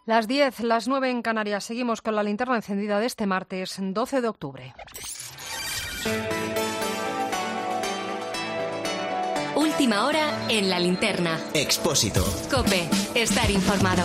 Las 10, las 9 en Canarias. Seguimos con la linterna encendida de este martes 12 de octubre. Última hora en la linterna. Expósito. COPE. Estar informado.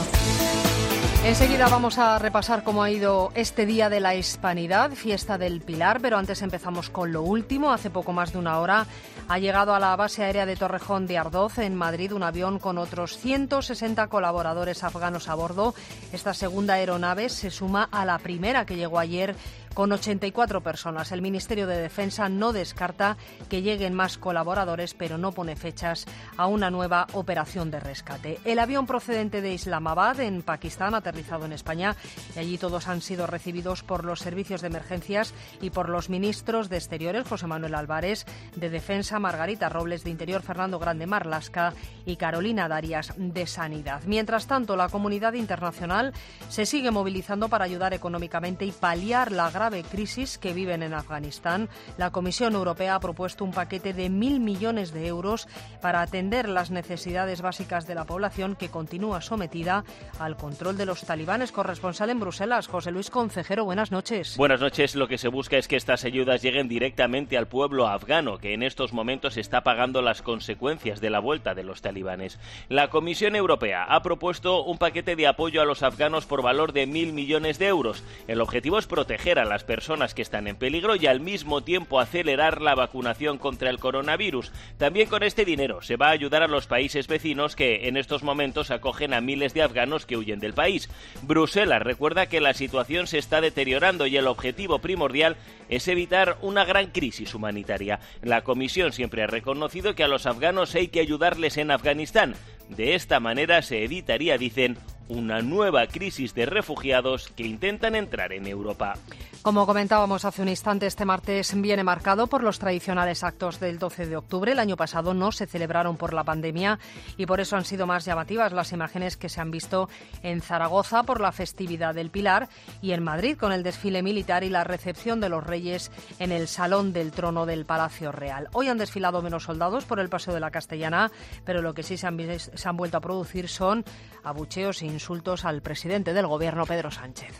Enseguida vamos a repasar cómo ha ido este Día de la Hispanidad, fiesta del Pilar, pero antes empezamos con lo último. Hace poco más de una hora ha llegado a la base aérea de Torrejón de Ardoz, en Madrid, un avión con otros 160 colaboradores afganos a bordo. Esta segunda aeronave se suma a la primera que llegó ayer con 84 personas. El Ministerio de Defensa no descarta que lleguen más colaboradores, pero no pone fechas a una nueva operación de rescate. El avión procedente de Islamabad, en Pakistán, ha aterrizado en España y allí todos han sido recibidos por los servicios de emergencias y por los ministros de Exteriores, José Manuel Álvarez, de Defensa, Margarita Robles, de Interior, Fernando Grande Marlaska, y Carolina Darias, de Sanidad. Mientras tanto, la comunidad internacional se sigue movilizando para ayudar económicamente y paliar la grave crisis que viven en Afganistán. La Comisión Europea ha propuesto un paquete de 1.000 millones de euros para atender las necesidades básicas de la población que continúa sometida al control de los talibanes. Corresponsal en Bruselas, José Luis Concejero, buenas noches. Buenas noches. Lo que se busca es que estas ayudas lleguen directamente al pueblo afgano, que en estos momentos está pagando las consecuencias de la vuelta de los talibanes. La Comisión Europea ha propuesto un paquete de apoyo a los afganos por valor de 1.000 millones de euros. El objetivo es proteger a las personas que están en peligro y al mismo tiempo acelerar la vacunación contra el coronavirus. También con este dinero se va a ayudar a los países vecinos que en estos momentos acogen a miles de afganos que huyen del país. Bruselas recuerda que la situación se está deteriorando y el objetivo primordial es evitar una gran crisis humanitaria. La Comisión siempre ha reconocido que a los afganos hay que ayudarles en Afganistán. De esta manera se evitaría, dicen, una nueva crisis de refugiados que intentan entrar en Europa. Como comentábamos hace un instante, este martes viene marcado por los tradicionales actos del 12 de octubre. El año pasado no se celebraron por la pandemia y por eso han sido más llamativas las imágenes que se han visto en Zaragoza por la festividad del Pilar y en Madrid con el desfile militar y la recepción de los reyes en el Salón del Trono del Palacio Real. Hoy han desfilado menos soldados por el Paseo de la Castellana, pero lo que sí se han vuelto a producir son abucheos e insultos al presidente del Gobierno, Pedro Sánchez.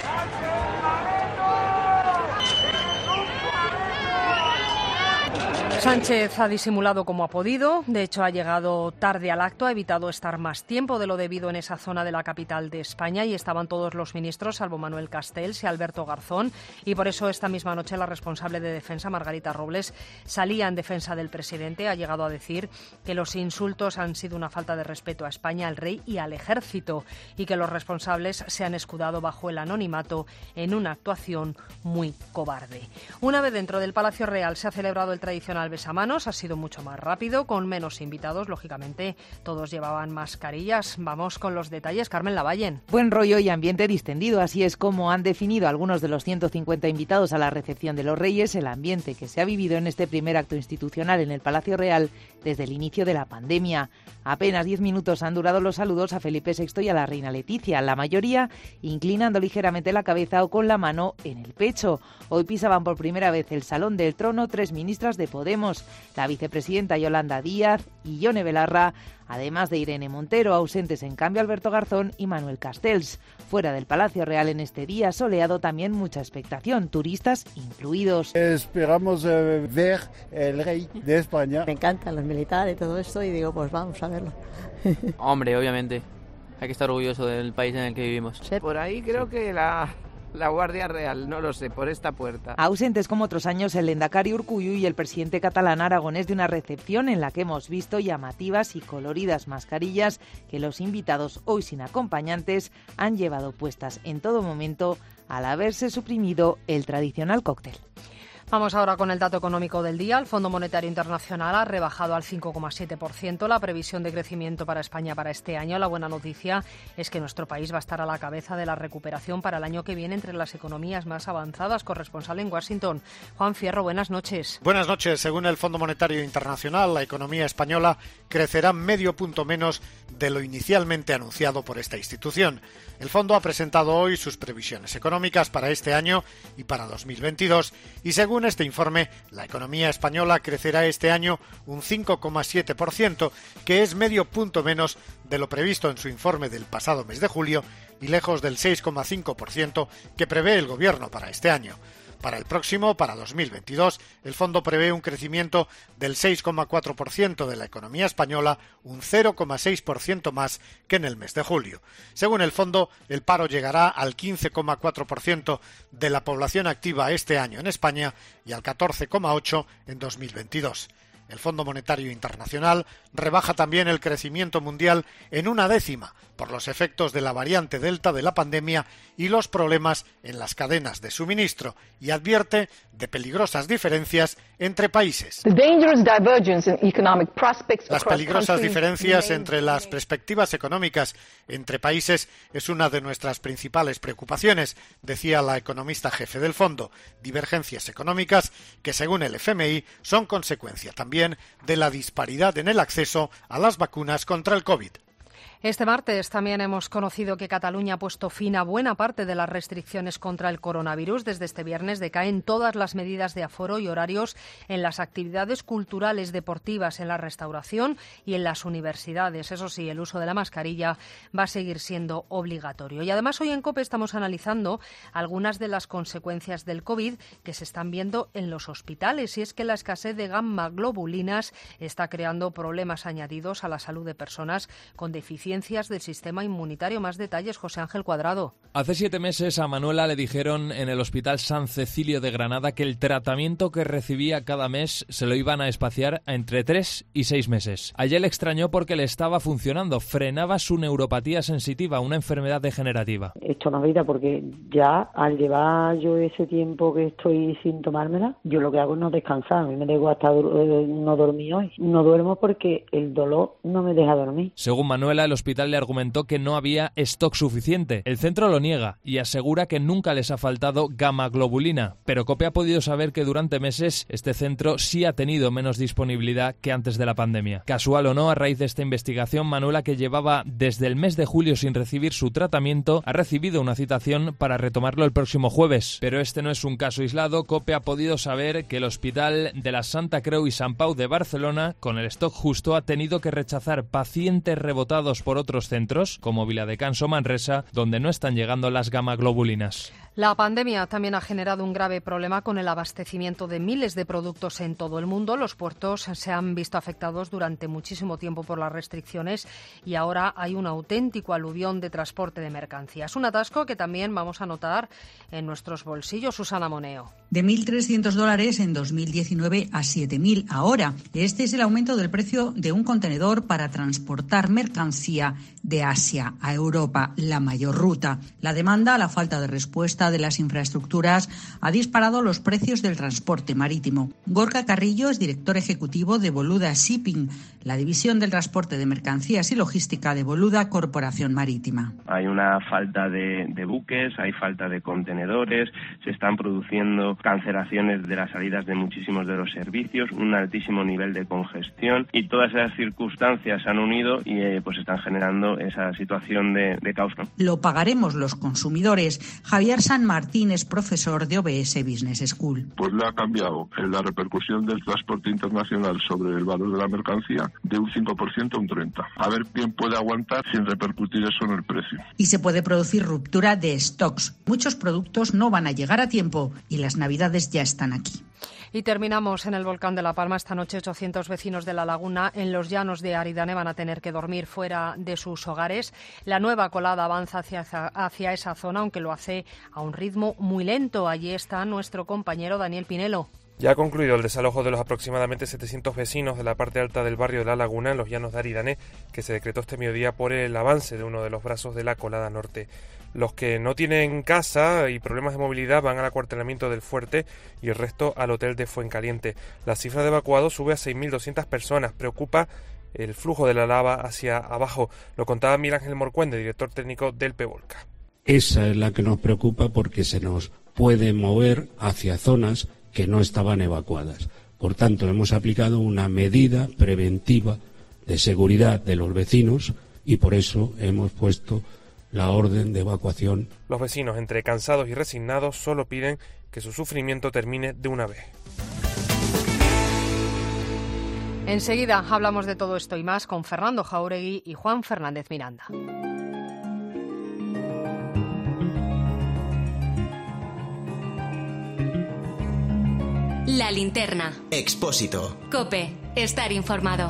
Sánchez ha disimulado como ha podido, de hecho ha llegado tarde al acto, ha evitado estar más tiempo de lo debido en esa zona de la capital de España y estaban todos los ministros, salvo Manuel Castells y Alberto Garzón, y por eso esta misma noche la responsable de Defensa, Margarita Robles, salía en defensa del presidente. Ha llegado a decir que los insultos han sido una falta de respeto a España, al rey y al ejército y que los responsables se han escudado bajo el anonimato en una actuación muy cobarde. Una vez dentro del Palacio Real se ha celebrado el tradicional besamanos, ha sido mucho más rápido, con menos invitados, lógicamente todos llevaban mascarillas. Vamos con los detalles, Carmen Lavallen. Buen rollo y ambiente distendido, así es como han definido algunos de los 150 invitados a la recepción de los Reyes el ambiente que se ha vivido en este primer acto institucional en el Palacio Real desde el inicio de la pandemia. Apenas 10 minutos han durado los saludos a Felipe VI y a la reina Leticia, la mayoría inclinando ligeramente la cabeza o con la mano en el pecho. Hoy pisaban por primera vez el Salón del Trono 3 ministras de Podemos, la vicepresidenta Yolanda Díaz y Ione Belarra, además de Irene Montero, ausentes en cambio Alberto Garzón y Manuel Castells. Fuera del Palacio Real en este día soleado también mucha expectación, turistas incluidos. Esperamos ver el rey de España. Me encantan los militares y todo esto y digo, pues vamos a verlo. Hombre, obviamente, hay que estar orgulloso del país en el que vivimos. Por ahí creo que la Guardia Real, no lo sé, por esta puerta. Ausentes como otros años el lehendakari Urkullu y el presidente catalán Aragonés de una recepción en la que hemos visto llamativas y coloridas mascarillas que los invitados, hoy sin acompañantes, han llevado puestas en todo momento al haberse suprimido el tradicional cóctel. Vamos ahora con el dato económico del día. El Fondo Monetario Internacional ha rebajado al 5,7% la previsión de crecimiento para España para este año. La buena noticia es que nuestro país va a estar a la cabeza de la recuperación para el año que viene entre las economías más avanzadas. Corresponsal en Washington, Juan Fierro, buenas noches. Buenas noches. Según el Fondo Monetario Internacional, la economía española crecerá medio punto menos de lo inicialmente anunciado por esta institución. El fondo ha presentado hoy sus previsiones económicas para este año y para 2022 y según Según este informe, la economía española crecerá este año un 5,7%, que es medio punto menos de lo previsto en su informe del pasado mes de julio y lejos del 6,5% que prevé el Gobierno para este año. Para el próximo, para 2022, el fondo prevé un crecimiento del 6,4% de la economía española, un 0,6% más que en el mes de julio. Según el fondo, el paro llegará al 15,4% de la población activa este año en España y al 14,8% en 2022. El Fondo Monetario Internacional rebaja también el crecimiento mundial en 1/10 por los efectos de la variante Delta de la pandemia y los problemas en las cadenas de suministro y advierte de peligrosas diferencias entre países. Las peligrosas diferencias entre las perspectivas económicas entre países es una de nuestras principales preocupaciones, decía la economista jefe del fondo. Divergencias económicas que, según el FMI, son consecuencia también de la disparidad en el acceso a las vacunas contra el COVID. Este martes también hemos conocido que Cataluña ha puesto fin a buena parte de las restricciones contra el coronavirus. Desde este viernes decaen todas las medidas de aforo y horarios en las actividades culturales, deportivas, en la restauración y en las universidades. Eso sí, el uso de la mascarilla va a seguir siendo obligatorio. Y además hoy en COPE estamos analizando algunas de las consecuencias del COVID que se están viendo en los hospitales. Y es que la escasez de gamma-globulinas está creando problemas añadidos a la salud de personas con deficiencias del sistema inmunitario. Más detalles, José Ángel Cuadrado. Hace 7 meses a Manuela le dijeron en el Hospital San Cecilio de Granada que el tratamiento que recibía cada mes se lo iban a espaciar a entre 3 y 6 meses. A ella le extrañó porque le estaba funcionando, frenaba su neuropatía sensitiva, una enfermedad degenerativa. He hecho una vida porque ya al llevar yo ese tiempo que estoy sin tomármela, yo lo que hago es no descansar. A mí me da hasta no dormir hoy. No duermo porque el dolor no me deja dormir. Según Manuela, el hospital le argumentó que no había stock suficiente. El centro lo niega y asegura que nunca les ha faltado gamma-globulina, pero COPE ha podido saber que durante meses este centro sí ha tenido menos disponibilidad que antes de la pandemia. Casual o no, a raíz de esta investigación, Manuela, que llevaba desde el mes de julio sin recibir su tratamiento, ha recibido una citación para retomarlo el próximo jueves. Pero este no es un caso aislado. COPE ha podido saber que el Hospital de la Santa Creu y Sant Pau de Barcelona, con el stock justo, ha tenido que rechazar pacientes rebotados por otros centros, como Viladecans o Manresa, donde no están llegando las gamma-globulinas. La pandemia también ha generado un grave problema con el abastecimiento de miles de productos en todo el mundo. Los puertos se han visto afectados durante muchísimo tiempo por las restricciones y ahora hay un auténtico aluvión de transporte de mercancías. Un atasco que también vamos a notar en nuestros bolsillos. Susana Moneo. De $1.300 en 2019 a 7.000 ahora. Este es el aumento del precio de un contenedor para transportar mercancía de Asia a Europa, la mayor ruta. La demanda, la falta de respuesta de las infraestructuras ha disparado los precios del transporte marítimo. Gorka Carrillo es director ejecutivo de Boluda Shipping, la división del transporte de mercancías y logística de Boluda Corporación Marítima. Hay una falta de buques, hay falta de contenedores, se están produciendo cancelaciones de las salidas de muchísimos de los servicios, un altísimo nivel de congestión y todas esas circunstancias se han unido y pues están generando esa situación de caos, ¿no? Lo pagaremos los consumidores. Javier San Martín es profesor de OBS Business School. Pues le ha cambiado la repercusión del transporte internacional sobre el valor de la mercancía de un 5% a un 30%. A ver quién puede aguantar sin repercutir eso en el precio. Y se puede producir ruptura de stocks. Muchos productos no van a llegar a tiempo y las Navidades ya están aquí. Y terminamos en el volcán de La Palma. Esta noche 800 vecinos de La Laguna en los llanos de Aridane van a tener que dormir fuera de sus hogares. La nueva colada avanza hacia esa zona, aunque lo hace a un ritmo muy lento. Allí está nuestro compañero Daniel Pinelo. Ya ha concluido el desalojo de los aproximadamente 700 vecinos de la parte alta del barrio de La Laguna, en los llanos de Aridane, que se decretó este mediodía por el avance de uno de los brazos de la colada norte. Los que no tienen casa y problemas de movilidad van al acuartelamiento del Fuerte y el resto al hotel de Fuencaliente. La cifra de evacuados sube a 6.200 personas. Preocupa el flujo de la lava hacia abajo. Lo contaba Miguel Ángel Morcuende, director técnico del PEVOLCA. Esa es la que nos preocupa porque se nos puede mover hacia zonas que no estaban evacuadas. Por tanto, hemos aplicado una medida preventiva de seguridad de los vecinos y por eso hemos puesto la orden de evacuación. Los vecinos, entre cansados y resignados, solo piden que su sufrimiento termine de una vez. Enseguida hablamos de todo esto y más con Fernando Jáuregui y Juan Fernández Miranda. La linterna. Expósito. COPE. Estar informado.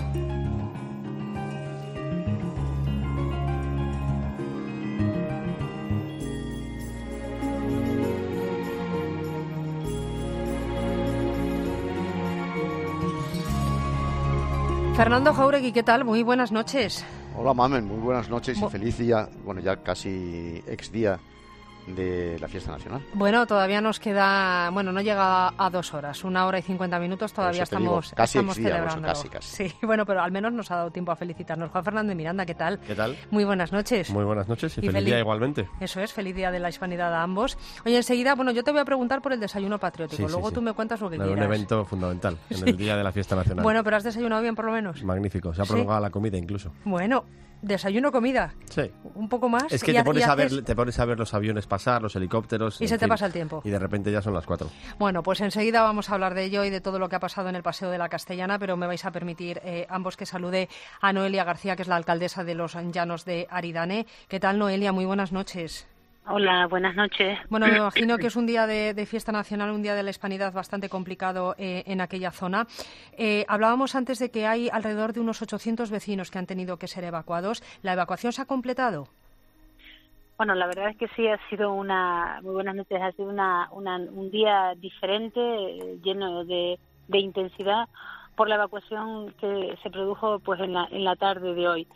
Fernando Jáuregui, ¿qué tal? Muy buenas noches. Hola, Mamen, muy buenas noches y feliz día, bueno, ya casi ex día de la fiesta nacional. Bueno, todavía nos queda, bueno, no llega a 2 horas, 1 hora y 50 minutos, todavía estamos celebrándolo. Casi. Sí, bueno, pero al menos nos ha dado tiempo a felicitarnos. Juan Fernández Miranda, ¿qué tal? ¿Qué tal? Muy buenas noches. Muy buenas noches y feliz día igualmente. Eso es, feliz día de la Hispanidad a ambos. Oye, enseguida, bueno, yo te voy a preguntar por el desayuno patriótico, luego tú me cuentas lo que quieras. Un evento fundamental en el día de la fiesta nacional. Bueno, pero ¿has desayunado bien por lo menos? Magnífico, se ha prolongado la comida incluso. Bueno, desayuno, comida. Sí. Un poco más. Es que te pones a ver los aviones pasar, los helicópteros. Y se te pasa el tiempo. Y de repente ya son las 4. Bueno, pues enseguida vamos a hablar de ello y de todo lo que ha pasado en el Paseo de la Castellana, pero me vais a permitir ambos que salude a Noelia García, que es la alcaldesa de los Llanos de Aridane. ¿Qué tal, Noelia? Muy buenas noches. Hola, buenas noches. Bueno, me imagino que es un día de fiesta nacional, un día de la Hispanidad bastante complicado en aquella zona. Hablábamos antes de que hay alrededor de unos 800 vecinos que han tenido que ser evacuados. ¿La evacuación se ha completado? Bueno, la verdad es que sí, ha sido muy buenas noches, ha sido un día diferente, lleno de intensidad, por la evacuación que se produjo pues en la tarde de hoy.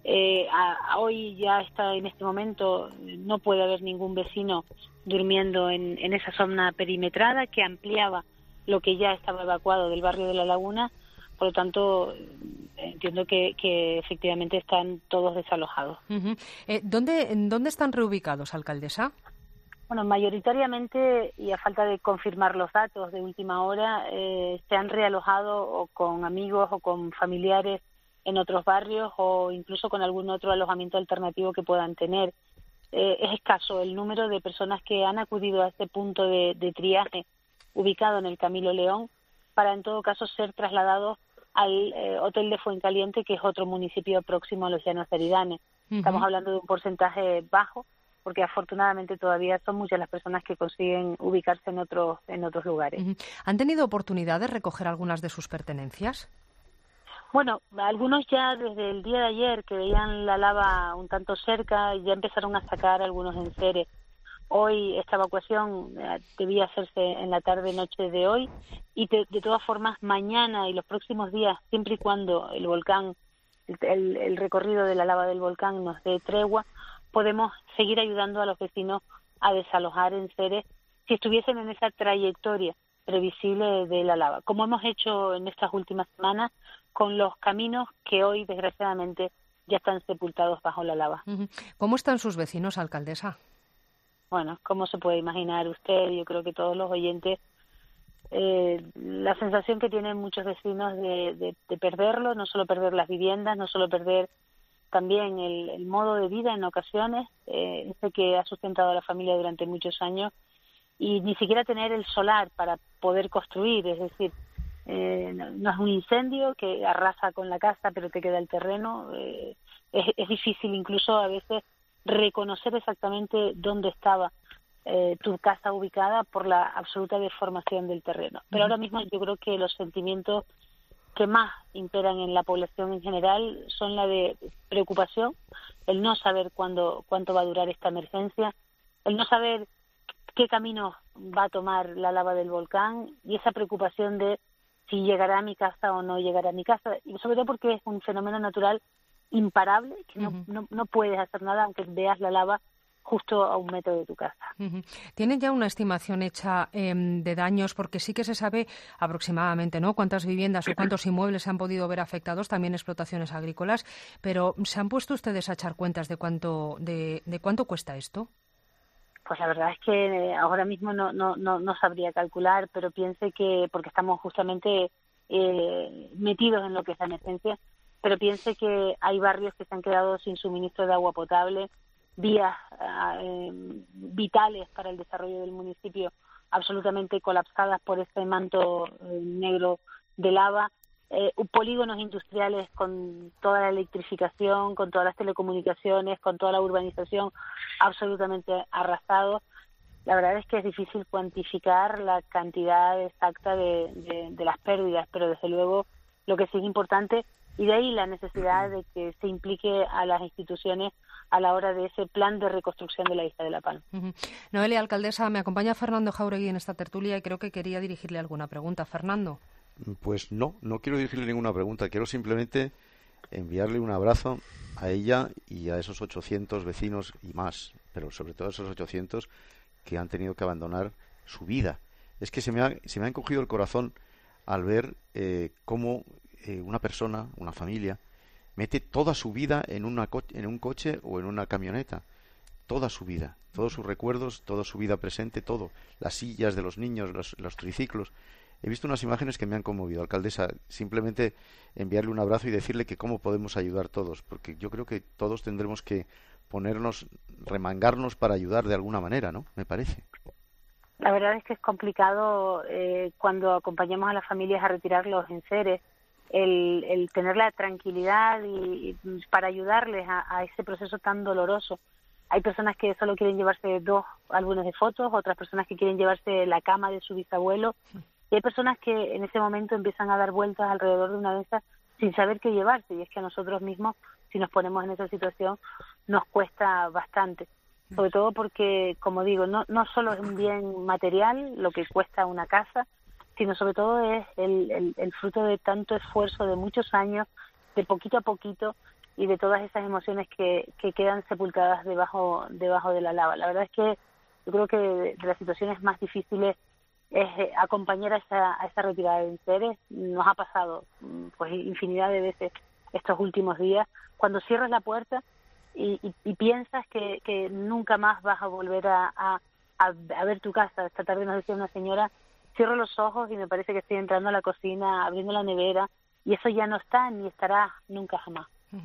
Hoy ya está, en este momento no puede haber ningún vecino durmiendo en esa zona perimetrada que ampliaba lo que ya estaba evacuado del barrio de La Laguna. Por lo tanto, entiendo que efectivamente están todos desalojados. ¿Dónde están reubicados, alcaldesa? Bueno, mayoritariamente, y a falta de confirmar los datos de última hora, se han realojado o con amigos o con familiares en otros barrios o incluso con algún otro alojamiento alternativo que puedan tener. Es escaso el número de personas que han acudido a este punto de triaje ubicado en el Camilo León para, en todo caso, ser trasladados al Hotel de Fuencaliente, que es otro municipio próximo a los Llanos de Aridane. Estamos hablando de un porcentaje bajo, porque afortunadamente todavía son muchas las personas que consiguen ubicarse en otros lugares. ¿Han tenido oportunidad de recoger algunas de sus pertenencias? Bueno, algunos ya desde el día de ayer, que veían la lava un tanto cerca, ya empezaron a sacar algunos enseres. Hoy esta evacuación debía hacerse en la tarde-noche de hoy y de todas formas mañana y los próximos días, siempre y cuando el volcán, el recorrido de la lava del volcán nos dé tregua, podemos seguir ayudando a los vecinos a desalojar enseres si estuviesen en esa trayectoria previsible de la lava, como hemos hecho en estas últimas semanas con los caminos que hoy, desgraciadamente, ya están sepultados bajo la lava. ¿Cómo están sus vecinos, alcaldesa? Bueno, como se puede imaginar usted, yo creo que todos los oyentes, la sensación que tienen muchos vecinos de perderlo, no solo perder las viviendas, no solo perder también el modo de vida en ocasiones, ese que ha sustentado a la familia durante muchos años, y ni siquiera tener el solar para poder construir, es decir, no es un incendio que arrasa con la casa pero te queda el terreno, es difícil incluso a veces reconocer exactamente dónde estaba tu casa ubicada por la absoluta deformación del terreno. Pero ahora mismo yo creo que los sentimientos que más imperan en la población en general son la de preocupación, el no saber cuánto va a durar esta emergencia, el no saber qué camino va a tomar la lava del volcán y esa preocupación de si llegará a mi casa o no llegará a mi casa, y sobre todo porque es un fenómeno natural imparable, que no puedes hacer nada aunque veas la lava justo a 1 metro de tu casa. ¿Tienen ya una estimación hecha de daños? Porque sí que se sabe aproximadamente, ¿no?, cuántas viviendas o cuántos inmuebles se han podido ver afectados, también explotaciones agrícolas, pero ¿se han puesto ustedes a echar cuentas de cuánto cuesta esto? Pues la verdad es que ahora mismo no sabría calcular, pero piense que, porque estamos justamente metidos en lo que es la emergencia, pero piense que hay barrios que se han quedado sin suministro de agua potable, vías vitales para el desarrollo del municipio absolutamente colapsadas por ese manto negro de lava, polígonos industriales con toda la electrificación, con todas las telecomunicaciones, con toda la urbanización absolutamente arrasados. La verdad es que es difícil cuantificar la cantidad exacta de las pérdidas, pero desde luego lo que sí es importante, y de ahí la necesidad de que se implique a las instituciones a la hora de ese plan de reconstrucción de la isla de La Palma. Noelia, alcaldesa, me acompaña Fernando Jáuregui en esta tertulia y creo que quería dirigirle alguna pregunta. Fernando. Pues no quiero dirigirle ninguna pregunta, quiero simplemente enviarle un abrazo a ella y a esos 800 vecinos y más, pero sobre todo a esos 800 que han tenido que abandonar su vida. Es que se me ha encogido el corazón al ver cómo una persona, una familia, mete toda su vida en un coche o en una camioneta. Toda su vida, todos sus recuerdos, toda su vida presente, todo. Las sillas de los niños, los triciclos. He visto unas imágenes que me han conmovido, alcaldesa. Simplemente enviarle un abrazo y decirle que cómo podemos ayudar todos, porque yo creo que todos tendremos que remangarnos para ayudar de alguna manera, ¿no? Me parece. La verdad es que es complicado cuando acompañamos a las familias a retirar los enseres, el tener la tranquilidad y para ayudarles a ese proceso tan doloroso. Hay personas que solo quieren llevarse 2 álbumes de fotos, otras personas que quieren llevarse la cama de su bisabuelo, y hay personas que en ese momento empiezan a dar vueltas alrededor de una mesa sin saber qué llevarse, y es que a nosotros mismos, si nos ponemos en esa situación, nos cuesta bastante. Sobre todo porque, como digo, no solo es un bien material lo que cuesta una casa, sino sobre todo es el fruto de tanto esfuerzo de muchos años, de poquito a poquito, y de todas esas emociones que quedan sepultadas debajo de la lava. La verdad es que yo creo que de las situaciones más difíciles es acompañar a esa retirada de enseres. Nos ha pasado pues infinidad de veces estos últimos días, cuando cierras la puerta y piensas que nunca más vas a volver a ver tu casa. Esta tarde nos decía una señora, cierro los ojos y me parece que estoy entrando a la cocina, abriendo la nevera, y eso ya no está ni estará nunca jamás.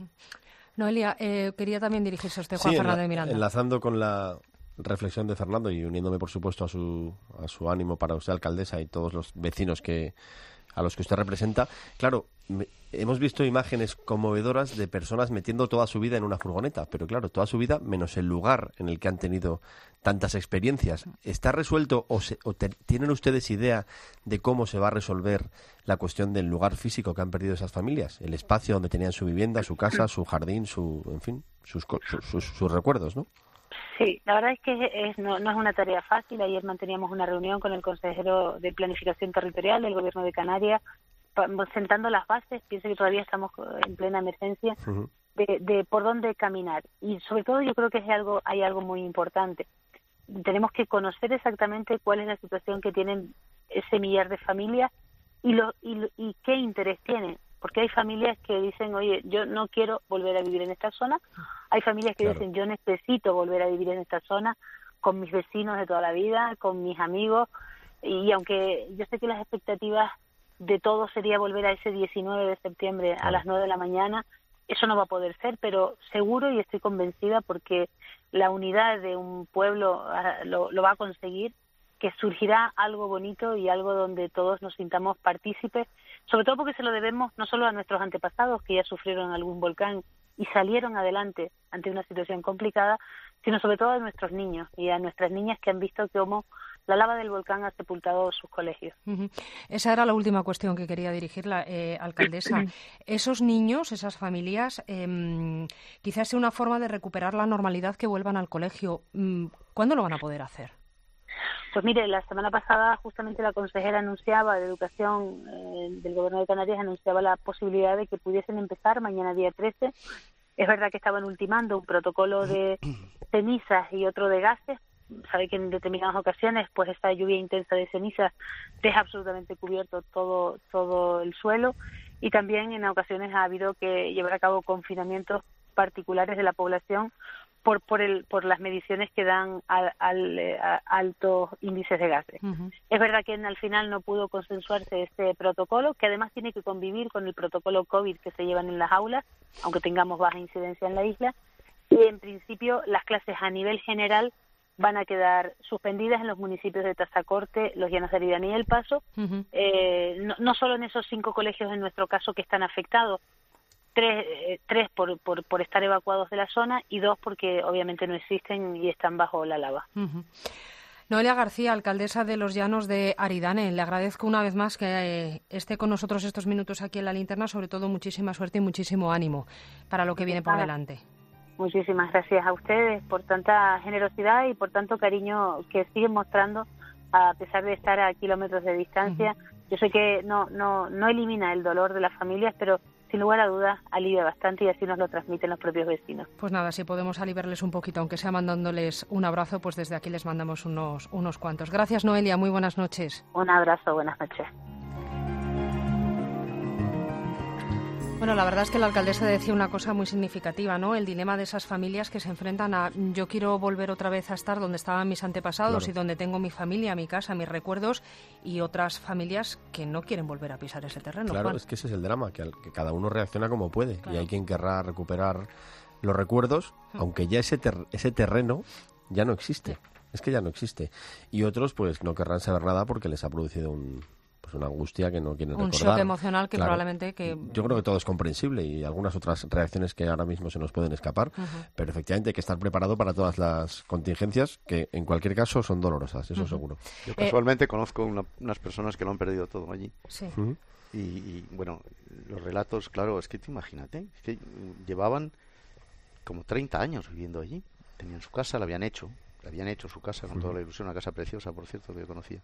Noelia, quería también dirigirse a usted, Juan Fernández de Miranda. Enlazando con la reflexión de Fernando y uniéndome, por supuesto, a su ánimo para usted, alcaldesa, y todos los vecinos a los que usted representa. Claro, hemos visto imágenes conmovedoras de personas metiendo toda su vida en una furgoneta, pero claro, toda su vida menos el lugar en el que han tenido tantas experiencias. ¿Está resuelto o tienen ustedes idea de cómo se va a resolver la cuestión del lugar físico que han perdido esas familias? El espacio donde tenían su vivienda, su casa, su jardín, sus recuerdos, ¿no? Sí, la verdad es que no es una tarea fácil. Ayer manteníamos una reunión con el consejero de Planificación Territorial del Gobierno de Canarias, sentando las bases. Pienso que todavía estamos en plena emergencia de por dónde caminar. Y sobre todo yo creo que hay algo muy importante. Tenemos que conocer exactamente cuál es la situación que tienen ese millar de familias y qué interés tienen. Porque hay familias que dicen, oye, yo no quiero volver a vivir en esta zona. Hay familias que dicen, yo necesito volver a vivir en esta zona con mis vecinos de toda la vida, con mis amigos. Y aunque yo sé que las expectativas de todos sería volver a ese 19 de septiembre a las 9 de la mañana, eso no va a poder ser, pero seguro, y estoy convencida, porque la unidad de un pueblo lo va a conseguir, que surgirá algo bonito y algo donde todos nos sintamos partícipes, sobre todo porque se lo debemos no solo a nuestros antepasados, que ya sufrieron algún volcán y salieron adelante ante una situación complicada, sino sobre todo a nuestros niños y a nuestras niñas que han visto cómo la lava del volcán ha sepultado sus colegios. Esa era la última cuestión que quería dirigirla, alcaldesa. Esos niños, esas familias, quizás sea una forma de recuperar la normalidad, que vuelvan al colegio. ¿Cuándo lo van a poder hacer? Pues mire, la semana pasada justamente la consejera anunciaba de Educación del Gobierno de Canarias anunciaba la posibilidad de que pudiesen empezar mañana día 13. Es verdad que estaban ultimando un protocolo de cenizas y otro de gases. Sabe que en determinadas ocasiones pues esta lluvia intensa de cenizas deja absolutamente cubierto todo el suelo, y también en ocasiones ha habido que llevar a cabo confinamientos particulares de la población por las mediciones que dan altos índices de gases. Es verdad que al final no pudo consensuarse este protocolo, que además tiene que convivir con el protocolo COVID que se llevan en las aulas, aunque tengamos baja incidencia en la isla, y en principio las clases a nivel general van a quedar suspendidas en los municipios de Tazacorte, Los Llanos de Aridane y El Paso, no solo en esos 5 colegios en nuestro caso que están afectados, 3 por estar evacuados de la zona y 2 porque obviamente no existen y están bajo la lava. Noelia García, alcaldesa de Los Llanos de Aridane, le agradezco una vez más que esté con nosotros estos minutos aquí en La Linterna, sobre todo muchísima suerte y muchísimo ánimo para lo que viene por delante. Muchísimas gracias a ustedes por tanta generosidad y por tanto cariño que siguen mostrando a pesar de estar a kilómetros de distancia. Yo sé que no elimina el dolor de las familias, pero sin lugar a dudas alivia bastante y así nos lo transmiten los propios vecinos. Pues nada, si podemos aliviarles un poquito, aunque sea mandándoles un abrazo, pues desde aquí les mandamos unos cuantos. Gracias, Noelia, muy buenas noches. Un abrazo, buenas noches. Bueno, la verdad es que la alcaldesa decía una cosa muy significativa, ¿no? El dilema de esas familias que se enfrentan a yo quiero volver otra vez a estar donde estaban mis antepasados, claro, y donde tengo mi familia, mi casa, mis recuerdos, y otras familias que no quieren volver a pisar ese terreno. Claro, Juan. Es que ese es el drama, que cada uno reacciona como puede, claro, y hay quien querrá recuperar los recuerdos, aunque ya ese terreno ya no existe. Es que ya no existe. Y otros pues no querrán saber nada porque les ha producido una angustia que no quieren recordar. Un shock emocional que, claro, probablemente... Yo creo que todo es comprensible y algunas otras reacciones que ahora mismo se nos pueden escapar, pero efectivamente hay que estar preparado para todas las contingencias que en cualquier caso son dolorosas, eso seguro. Yo casualmente conozco unas personas que lo han perdido todo allí. Sí. Y bueno, los relatos, claro, es que te imagínate, es que llevaban como 30 años viviendo allí. Tenían su casa, la habían hecho su casa con toda la ilusión, una casa preciosa, por cierto, que yo conocía.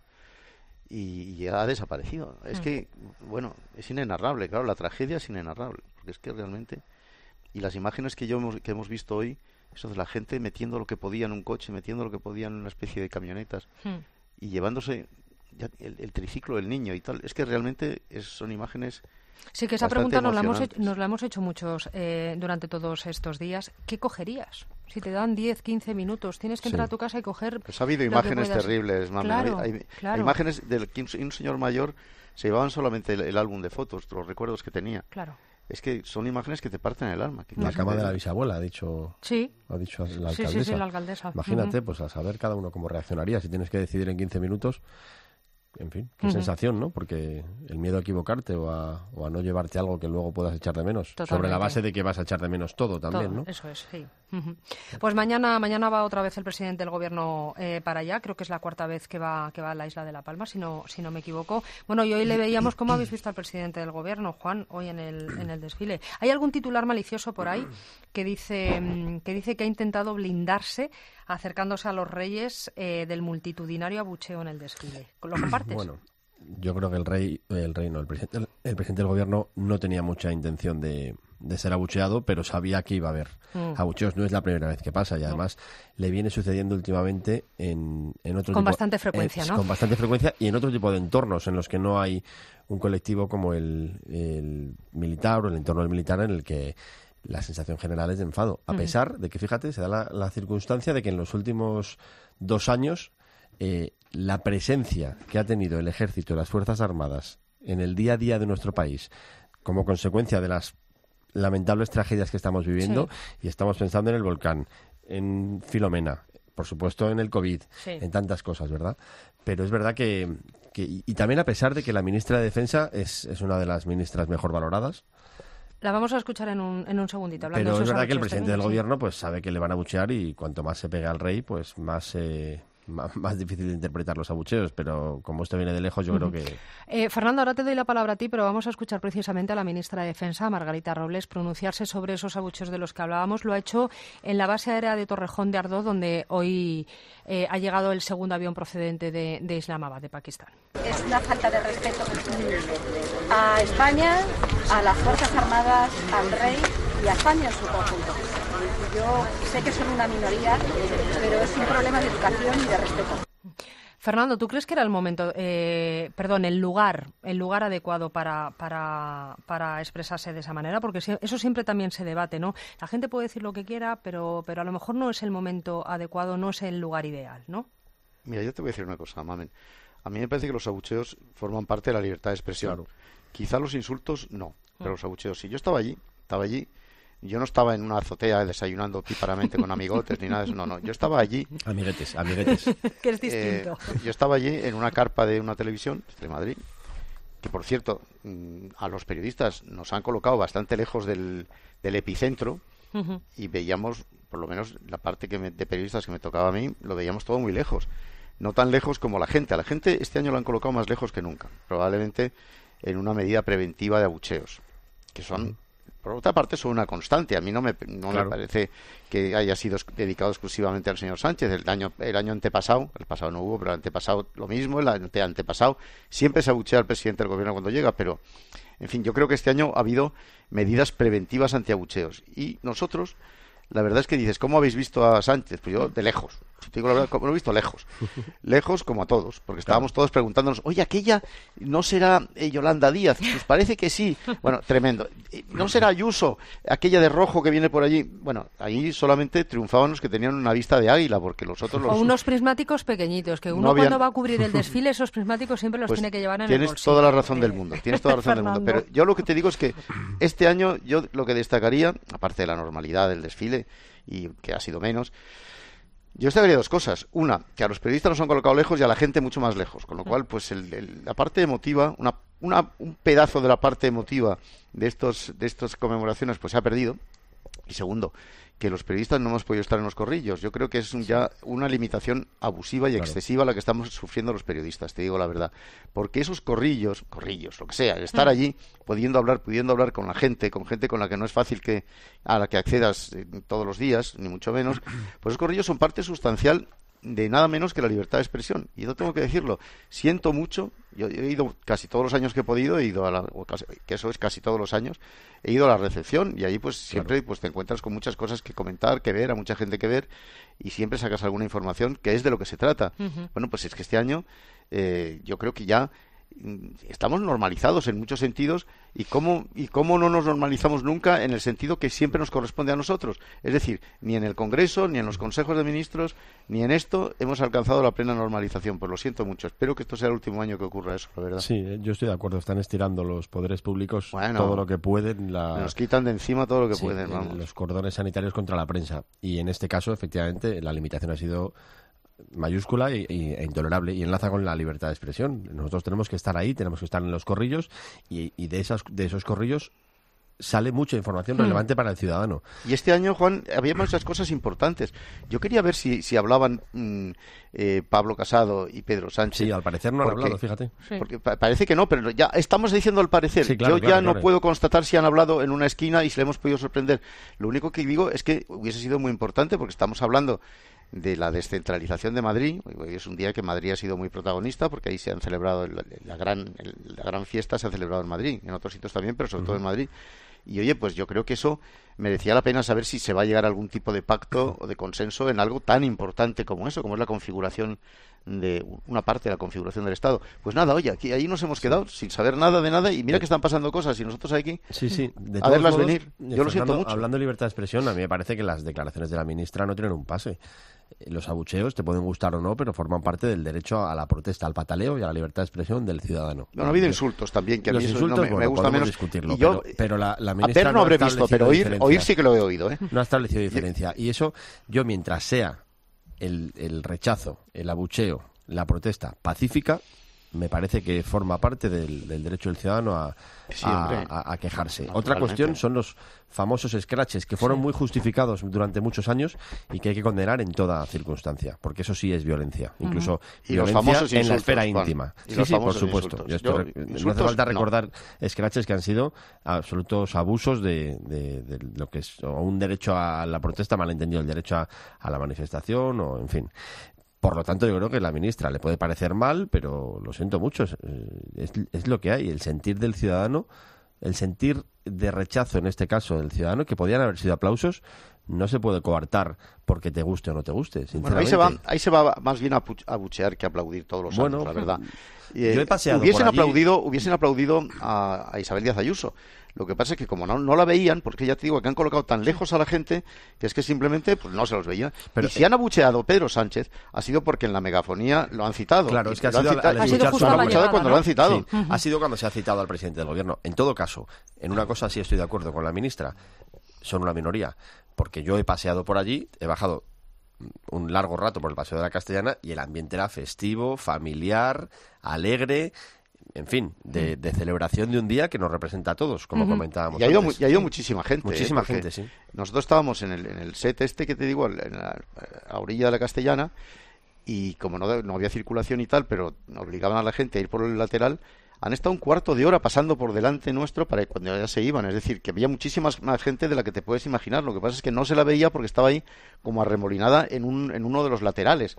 Y ha desaparecido. Es que, bueno, es inenarrable, claro, la tragedia es inenarrable, porque es que realmente... Y las imágenes que hemos visto hoy, eso de la gente metiendo lo que podía en un coche, metiendo lo que podía en una especie de camionetas, y llevándose ya el triciclo del niño y tal, es que realmente son imágenes... Sí, que esa pregunta nos la hemos hecho muchos durante todos estos días. ¿Qué cogerías? Si te dan 10, 15 minutos, tienes que entrar a tu casa y coger... Pues ha habido imágenes terribles, mami. Claro, hay claro. Imágenes de que un señor mayor se llevaban solamente el álbum de fotos, los recuerdos que tenía. Claro. Es que son imágenes que te parten el alma. La cama de la bisabuela, ha dicho la alcaldesa. Sí, la alcaldesa. Imagínate, pues a saber cada uno cómo reaccionaría. Si tienes que decidir en 15 minutos... En fin, qué sensación, ¿no? Porque el miedo a equivocarte o a no llevarte algo que luego puedas echar de menos. Totalmente. Sobre la base de que vas a echar de menos todo también, ¿no? Eso es, sí. Pues mañana va otra vez el presidente del Gobierno para allá. Creo que es la 4ª vez que va a la isla de La Palma, si no me equivoco. Bueno, y hoy le veíamos cómo habéis visto al presidente del Gobierno, Juan, hoy en el desfile. ¿Hay algún titular malicioso por ahí que dice que ha intentado blindarse acercándose a los reyes del multitudinario abucheo en el desfile? ¿Lo compartes? Bueno, yo creo que el presidente del Gobierno no tenía mucha intención de ser abucheado, pero sabía que iba a haber abucheos. No es la primera vez que pasa y además le viene sucediendo últimamente en otro tipo... Con bastante frecuencia, ¿no? Con bastante frecuencia y en otro tipo de entornos en los que no hay un colectivo como el militar o el entorno del militar en el que la sensación general es de enfado. A pesar de que, fíjate, se da la circunstancia de que en los últimos 2 años la presencia que ha tenido el Ejército y las Fuerzas Armadas en el día a día de nuestro país como consecuencia de las lamentables tragedias que estamos viviendo, y estamos pensando en el volcán, en Filomena, por supuesto en el COVID, en tantas cosas, ¿verdad? Pero es verdad que y también a pesar de que la ministra de Defensa es una de las ministras mejor valoradas. La vamos a escuchar en un segundito. Pero es verdad que el presidente del Gobierno pues sabe que le van a abuchear y cuanto más se pegue al rey, pues más difícil de interpretar los abucheos, pero como esto viene de lejos, yo creo que... Fernando, ahora te doy la palabra a ti, pero vamos a escuchar precisamente a la ministra de Defensa, Margarita Robles, pronunciarse sobre esos abucheos de los que hablábamos. Lo ha hecho en la base aérea de Torrejón de Ardoz, donde hoy ha llegado el segundo avión procedente de Islamabad, de Pakistán. Es una falta de respeto a España, a las Fuerzas Armadas, al rey y a España en su conjunto. Yo sé que son una minoría, pero es un problema de educación y de respeto. Fernando, ¿tú crees que era el momento, el lugar adecuado para expresarse de esa manera? Porque eso siempre también se debate, ¿no? La gente puede decir lo que quiera, pero a lo mejor no es el momento adecuado, no es el lugar ideal, ¿no? Mira, yo te voy a decir una cosa, Mamen. A mí me parece que los abucheos forman parte de la libertad de expresión. Claro. Quizá los insultos no, pero los abucheos sí. Yo estaba allí Yo no estaba en una azotea desayunando píparamente con amigotes ni nada de eso, no, yo estaba allí. Amiguetes. Que es distinto. Yo estaba allí en una carpa de una televisión de Madrid, que por cierto, a los periodistas nos han colocado bastante lejos del epicentro, y veíamos, por lo menos la parte de periodistas que me tocaba a mí, lo veíamos todo muy lejos. No tan lejos como la gente. A la gente este año lo han colocado más lejos que nunca, probablemente en una medida preventiva de abucheos, que son, por otra parte, son una constante. A mí no me parece que haya sido dedicado exclusivamente al señor Sánchez. El año antepasado, el pasado no hubo, pero el antepasado lo mismo, el antepasado siempre se abuchea al presidente del gobierno cuando llega, pero, en fin, yo creo que este año ha habido medidas preventivas antiabucheos. Y nosotros, la verdad es que dices, ¿cómo habéis visto a Sánchez? Pues yo, de lejos. Si te digo la verdad, lo he visto lejos. Lejos como a todos, porque estábamos todos preguntándonos, oye, aquella no será Yolanda Díaz, pues parece que sí. Bueno, tremendo. ¿No será Ayuso, aquella de rojo que viene por allí? Bueno, ahí solamente triunfaban los que tenían una vista de águila, porque los otros... O unos prismáticos pequeñitos, que uno cuando va a cubrir el desfile, esos prismáticos siempre los tiene que llevar en el bolsillo. Tienes toda la razón del mundo, pero yo lo que te digo es que este año yo lo que destacaría, aparte de la normalidad del desfile, y que ha sido menos, yo destacaría dos cosas. Una, que a los periodistas nos han colocado lejos y a la gente mucho más lejos, con lo cual pues la parte emotiva, un pedazo de la parte emotiva de estas conmemoraciones pues se ha perdido. Y segundo, que los periodistas no hemos podido estar en los corrillos. Yo creo que es ya una limitación abusiva y excesiva la que estamos sufriendo los periodistas, te digo la verdad. Porque esos corrillos, lo que sea, estar allí, pudiendo hablar con la gente, con la que no es fácil a la que accedas todos los días, ni mucho menos, pues esos corrillos son parte sustancial de nada menos que la libertad de expresión. Y yo tengo que decirlo, siento mucho, yo he ido casi todos los años que he podido, que eso es casi todos los años, he ido a la recepción y ahí pues siempre pues te encuentras con muchas cosas que comentar, que ver, a mucha gente que ver, y siempre sacas alguna información que es de lo que se trata. Bueno, pues es que este año yo creo que ya estamos normalizados en muchos sentidos, y cómo no nos normalizamos nunca en el sentido que siempre nos corresponde a nosotros, es decir, ni en el Congreso, ni en los consejos de ministros, ni en esto hemos alcanzado la plena normalización. Pues lo siento mucho, espero que esto sea el último año que ocurra eso, la verdad. Sí, yo estoy de acuerdo, están estirando los poderes públicos todo lo que pueden, nos quitan de encima todo lo que pueden, vamos. Los cordones sanitarios contra la prensa, y en este caso efectivamente la limitación ha sido mayúscula e intolerable, y enlaza con la libertad de expresión. Nosotros tenemos que estar ahí, tenemos que estar en los corrillos, y de esos corrillos sale mucha información relevante para el ciudadano. Y este año, Juan, había muchas cosas importantes. Yo quería ver si hablaban Pablo Casado y Pedro Sánchez. Sí, al parecer no han hablado, fíjate. Sí. Porque parece que no, pero ya estamos diciendo al parecer. Sí, claro, no puedo constatar si han hablado en una esquina y si le hemos podido sorprender. Lo único que digo es que hubiese sido muy importante, porque estamos hablando de la descentralización de Madrid. Hoy es un día que Madrid ha sido muy protagonista, porque ahí se han celebrado la gran fiesta, se ha celebrado en Madrid, en otros sitios también, pero sobre todo en Madrid. Y oye, pues yo creo que eso merecía la pena saber si se va a llegar a algún tipo de pacto o de consenso en algo tan importante como eso, como es la configuración de una parte de la configuración del Estado. Pues nada, oye, ahí nos hemos quedado sin saber nada de nada, y mira que están pasando cosas y nosotros aquí a verlas venir. Yo lo siento mucho. Hablando de libertad de expresión, a mí me parece que las declaraciones de la ministra no tienen un pase. Los abucheos te pueden gustar o no, pero forman parte del derecho a la protesta, al pataleo y a la libertad de expresión del ciudadano. No, ha habido insultos también, que a mí eso me gusta menos discutirlo, yo, pero la ministra a ver no habré visto, pero oír sí que lo he oído, No ha establecido diferencia, y eso, yo mientras sea el rechazo, el abucheo, la protesta pacífica, me parece que forma parte del derecho del ciudadano a quejarse. Otra cuestión son los famosos scratches, que fueron muy justificados durante muchos años y que hay que condenar en toda circunstancia, porque eso sí es violencia, incluso violencia en la esfera íntima. Sí, por supuesto. No hace falta recordar scratches que han sido absolutos abusos de lo que es o un derecho a la protesta malentendido, el derecho a la manifestación, o en fin. Por lo tanto, yo creo que a la ministra le puede parecer mal, pero lo siento mucho, es lo que hay. El sentir del ciudadano, el sentir de rechazo, en este caso del ciudadano, que podían haber sido aplausos, no se puede coartar porque te guste o no te guste, sinceramente. Bueno, ahí se va más bien a abuchear que a aplaudir todos los años, la verdad. Yo he paseado hubiesen aplaudido a Isabel Díaz Ayuso. Lo que pasa es que como no la veían, porque ya te digo que han colocado tan lejos a la gente que es que simplemente pues no se los veía. Pero si han abucheado Pedro Sánchez ha sido porque en la megafonía lo han citado. Claro, es que ha sido cuando lo han citado. Ha sido cuando se ha citado al presidente del gobierno. En todo caso, en una cosa sí estoy de acuerdo con la ministra. son una minoría. Porque yo he paseado por allí, he bajado un largo rato por el Paseo de la Castellana y el ambiente era festivo, familiar, alegre, en fin, de celebración de un día que nos representa a todos, como comentábamos. Y ha ido muchísima gente. Muchísima gente, sí. Nosotros estábamos en el set este que te digo, en la orilla de la Castellana, y como no había circulación y tal, pero obligaban a la gente a ir por el lateral, han estado un cuarto de hora pasando por delante nuestro para cuando ya se iban. Es decir, que había muchísima más gente de la que te puedes imaginar. Lo que pasa es que no se la veía porque estaba ahí como arremolinada en uno de los laterales,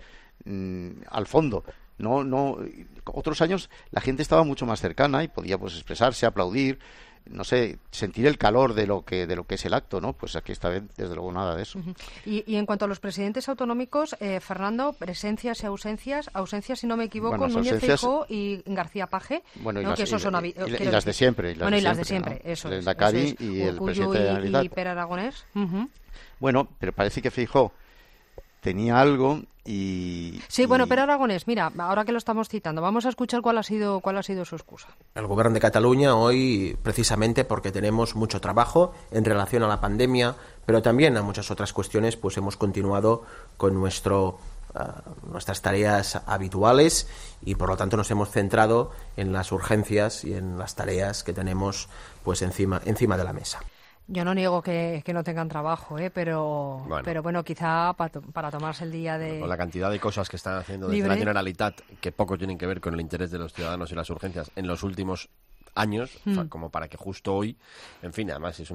al fondo. No, otros años la gente estaba mucho más cercana y podía pues expresarse, aplaudir, no sé, sentir el calor de lo que es el acto, ¿no? Pues aquí esta vez, desde luego, nada de eso. Y en cuanto a los presidentes autonómicos, Fernando, presencias y ausencias, si no me equivoco, Núñez Feijóo y García Paje, bueno, ¿no? Que esos son y las de siempre. Y las de siempre, ¿no? Eso es. Cari y el presidente de la Generalitat. Y Pere Aragonés. Bueno, pero parece que Feijóo tenía algo y... Sí, bueno, Pere Aragonés, mira, ahora que lo estamos citando, vamos a escuchar cuál ha sido su excusa. El Gobierno de Cataluña hoy, precisamente porque tenemos mucho trabajo en relación a la pandemia, pero también a muchas otras cuestiones, pues hemos continuado con nuestras tareas habituales y por lo tanto nos hemos centrado en las urgencias y en las tareas que tenemos pues encima de la mesa. Yo no niego que no tengan trabajo, pero bueno, quizá para tomarse el día de... Con la cantidad de cosas que están haciendo desde la Generalitat, que poco tienen que ver con el interés de los ciudadanos y las urgencias en los últimos años, como para que justo hoy, en fin, además es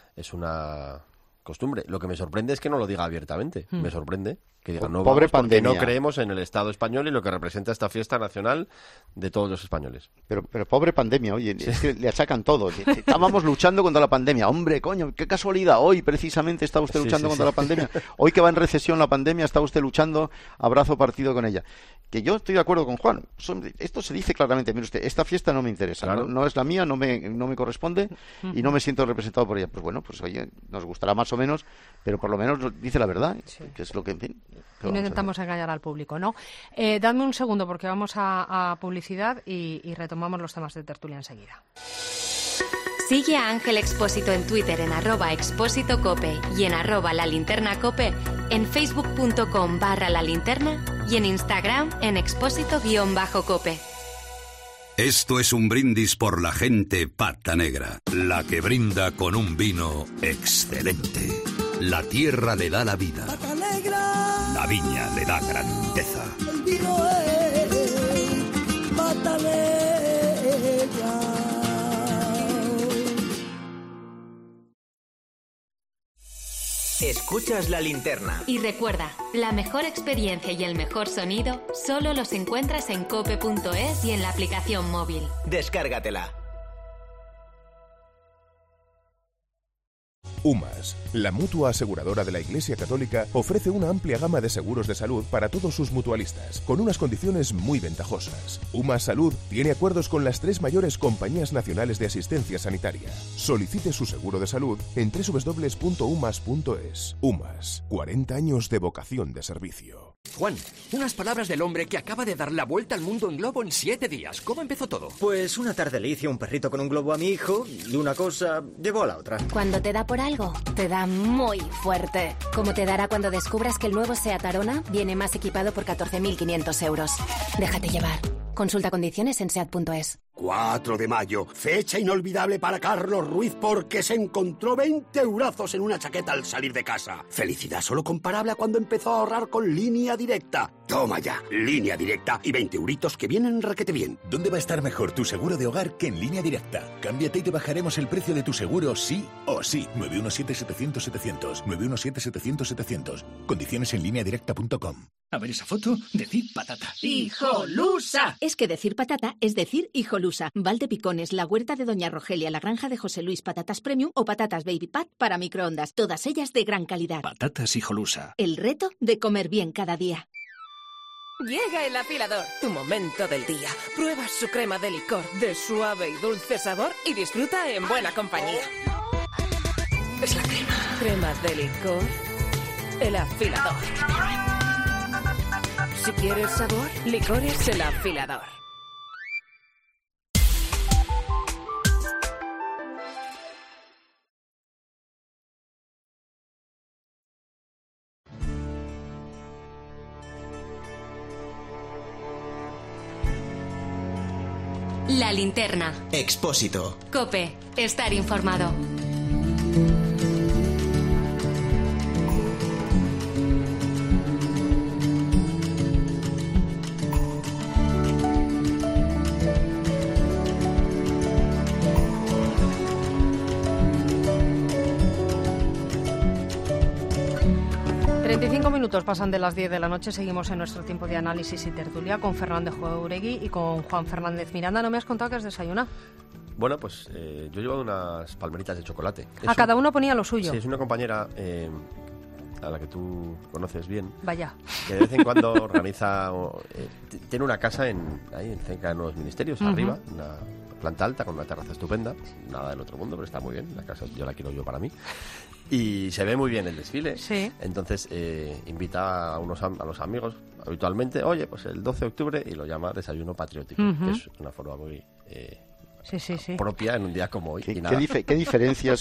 una costumbre. Lo que me sorprende es que no lo diga abiertamente. Me sorprende que diga no vamos porque no creemos en el Estado español y lo que representa esta fiesta nacional de todos los españoles. Pero pobre pandemia, oye, es que le achacan todo. Estábamos luchando contra la pandemia. Hombre, coño, qué casualidad. Hoy precisamente está usted luchando contra la pandemia. Hoy que va en recesión la pandemia, está usted luchando a brazo partido con ella. Que yo estoy de acuerdo con Juan. Esto se dice claramente. Mire usted, esta fiesta no me interesa. Claro. No es la mía, no me corresponde y no me siento representado por ella. Pues bueno, pues oye, nos gustará más o menos, pero por lo menos dice la verdad, que es lo que, en fin... Y no intentamos engañar al público, ¿no? Dadme un segundo porque vamos a publicidad y retomamos los temas de tertulia enseguida. Sigue a Ángel Expósito en Twitter en @expósitocope y en @lalinternacope, en facebook.com/lalinterna y en Instagram en expósito_cope. Esto es un brindis por la gente pata negra, la que brinda con un vino excelente. La tierra le da la vida. Pata negra. La viña le da grandeza. El vino es pata negra. Escuchas La Linterna. Y recuerda, la mejor experiencia y el mejor sonido solo los encuentras en cope.es y en la aplicación móvil. Descárgatela. UMAS, la mutua aseguradora de la Iglesia Católica, ofrece una amplia gama de seguros de salud para todos sus mutualistas, con unas condiciones muy ventajosas. UMAS Salud tiene acuerdos con las 3 mayores compañías nacionales de asistencia sanitaria. Solicite su seguro de salud en www.umas.es. UMAS, 40 años de vocación de servicio. Juan, unas palabras del hombre que acaba de dar la vuelta al mundo en globo en 7 días. ¿Cómo empezó todo? Pues una tarde le hice un perrito con un globo a mi hijo y una cosa llevó a la otra. Cuando te da por algo, te da muy fuerte. Como te dará cuando descubras que el nuevo SEAT Arona viene más equipado por 14.500 euros. Déjate llevar. Consulta condiciones en SEAT.es. 4 de mayo, fecha inolvidable para Carlos Ruiz porque se encontró 20 eurazos en una chaqueta al salir de casa. Felicidad solo comparable a cuando empezó a ahorrar con Línea Directa. Toma ya, Línea Directa y 20 euritos que vienen requete bien. ¿Dónde va a estar mejor tu seguro de hogar que en Línea Directa? Cámbiate y te bajaremos el precio de tu seguro sí o sí. 917-700-700. 917-700-700. Condiciones en lineadirecta.com. A ver esa foto, decir patata. ¡Hijolusa! Es que decir patata es decir hijolusa. Valdepicones, la huerta de Doña Rogelia, la granja de José Luis, patatas premium o patatas baby pat para microondas. Todas ellas de gran calidad. Patatas Hijolusa. El reto de comer bien cada día. Llega el afilador, tu momento del día. Prueba su crema de licor de suave y dulce sabor y disfruta en buena compañía. Es la crema de licor, el afilador. Si quieres sabor, licores el afilador. La Linterna. Expósito. COPE. Estar informado. Minutos pasan de las 10 de la noche, seguimos en nuestro tiempo de análisis y tertulia con Fernando Jauregui y con Juan Fernández Miranda. ¿No me has contado que has desayunado? Bueno, pues yo he llevado unas palmeritas de chocolate. Cada uno ponía lo suyo. Sí, es una compañera a la que tú conoces bien. Vaya. Que de vez en cuando organiza... tiene una casa ahí cerca de Nuevos Ministerios, arriba, una planta alta con una terraza estupenda. Nada del otro mundo, pero está muy bien. La casa yo la quiero yo para mí. Y se ve muy bien el desfile. Sí. Entonces invita a los amigos habitualmente, oye, pues el 12 de octubre, y lo llama Desayuno Patriótico, que es una forma muy propia en un día como hoy. ¿Qué diferencias?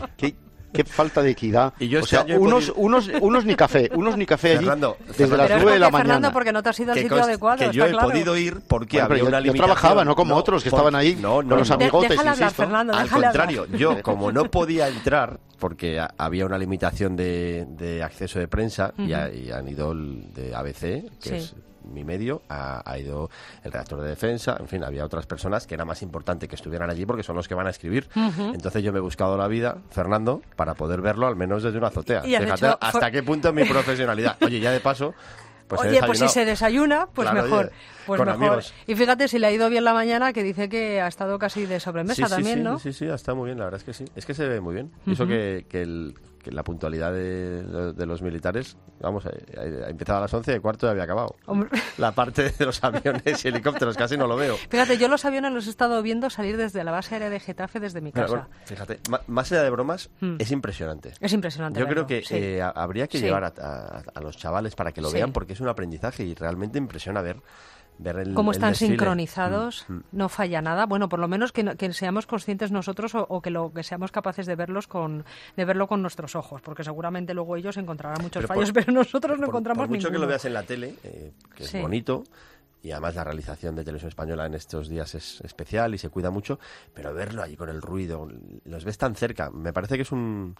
Qué falta de equidad. Y yo unos ni café Fernando, allí desde las 9 de la mañana. Fernando, porque no te has ido al sitio adecuado. Que yo he podido ir porque había una limitación. Yo trabajaba, no como otros que estaban ahí con los amigotes. Déjala hablar, Fernando, al contrario, yo como no podía entrar porque había una limitación de acceso de prensa y han ido el de ABC, que es mi medio, ha ido el redactor de Defensa, en fin, había otras personas que era más importante que estuvieran allí porque son los que van a escribir. Entonces yo me he buscado la vida, Fernando, para poder verlo al menos desde una azotea. Fíjate hasta qué punto mi profesionalidad. Oye, ya de paso... Pues si se desayuna, pues claro, mejor. Oye, pues mejor. Amigos. Y fíjate si le ha ido bien la mañana, que dice que ha estado casi de sobremesa también, ¿no? Sí, está muy bien, la verdad es que sí. Es que se ve muy bien. Eso que la puntualidad de los militares, vamos, empezaba a las 11:15 y había acabado. Hombre. La parte de los aviones y helicópteros casi no lo veo. Fíjate, yo los aviones los he estado viendo salir desde la base aérea de Getafe, desde mi casa. Bueno, fíjate, más allá de bromas, es impresionante. Es impresionante. Yo creo que habría que llevar a los chavales para que lo vean, porque es un aprendizaje y realmente impresiona ver cómo están desfile. Sincronizados, no falla nada. Bueno, por lo menos que seamos conscientes nosotros o que seamos capaces de verlo con nuestros ojos, porque seguramente luego ellos encontrarán muchos fallos, pero nosotros no encontramos ninguno. Por mucho que lo veas en la tele, que es bonito, y además la realización de Televisión Española en estos días es especial y se cuida mucho, pero verlo allí con el ruido, los ves tan cerca, me parece que es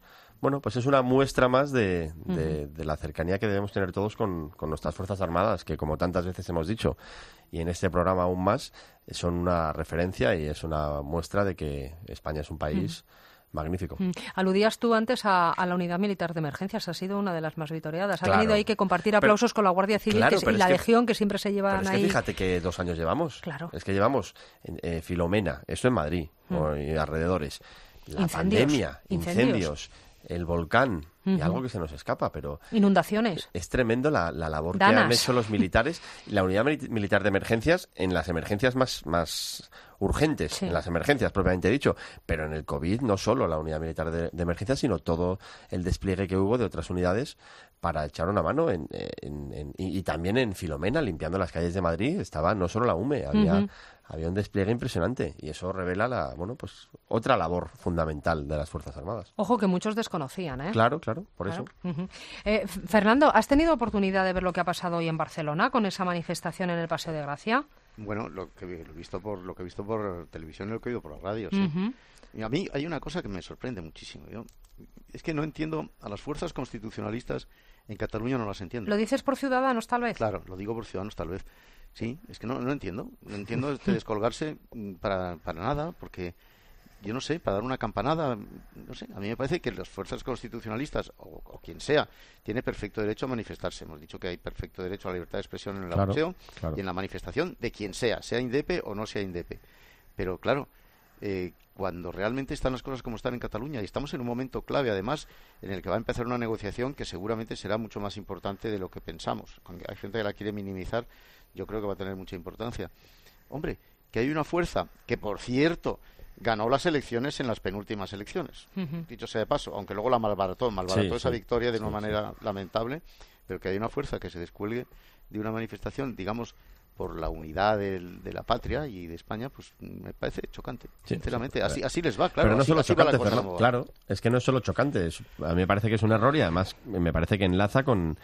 es una muestra más de la cercanía que debemos tener todos con nuestras Fuerzas Armadas, que como tantas veces hemos dicho, y en este programa aún más, son una referencia y es una muestra de que España es un país magnífico. Aludías tú antes a la Unidad Militar de Emergencias, ha sido una de las más vitoreadas. Ha tenido ahí que compartir aplausos con la Guardia Civil y la Legión, que siempre se llevan ahí. Fíjate que 2 años llevamos. Claro. Es que llevamos Filomena, eso en Madrid, y alrededores. La pandemia, incendios, el volcán, y algo que se nos escapa, pero... Inundaciones. Es tremendo la labor que han hecho los militares. La Unidad Militar de Emergencias, en las emergencias más urgentes, en las emergencias propiamente dicho, pero en el COVID no solo la Unidad Militar de Emergencias, sino todo el despliegue que hubo de otras unidades para echar una mano y también en Filomena, limpiando las calles de Madrid, estaba no solo la UME, había un despliegue impresionante y eso revela otra labor fundamental de las Fuerzas Armadas. Ojo, que muchos desconocían, ¿eh? Claro, por eso. Fernando, ¿has tenido oportunidad de ver lo que ha pasado hoy en Barcelona con esa manifestación en el Paseo de Gracia? Bueno, lo que he visto por televisión y lo que he oído por la radio, sí. Y a mí hay una cosa que me sorprende muchísimo. Es que no entiendo a las fuerzas constitucionalistas en Cataluña, no las entiendo. ¿Lo dices por Ciudadanos, tal vez? Claro, lo digo por Ciudadanos, tal vez. Sí, es que no entiendo. No entiendo descolgarse para nada, porque yo no sé, para dar una campanada, no sé, a mí me parece que las fuerzas constitucionalistas, o quien sea, tiene perfecto derecho a manifestarse. Hemos dicho que hay perfecto derecho a la libertad de expresión en el boxeo y en la manifestación de quien sea INDEP o no sea INDEP. Pero claro, cuando realmente están las cosas como están en Cataluña, y estamos en un momento clave, además, en el que va a empezar una negociación que seguramente será mucho más importante de lo que pensamos. Aunque hay gente que la quiere minimizar, yo creo que va a tener mucha importancia. Hombre, que hay una fuerza que, por cierto, ganó las elecciones en las penúltimas elecciones, dicho sea de paso, aunque luego la malbarató esa victoria de una manera lamentable, pero que hay una fuerza que se descuelgue de una manifestación, digamos, por la unidad de la patria y de España, pues me parece chocante, sinceramente. Así les va, claro. Pero no así, solo así chocante, Fernando, claro, es que no es solo chocante, a mí me parece que es un error y además me parece que enlaza con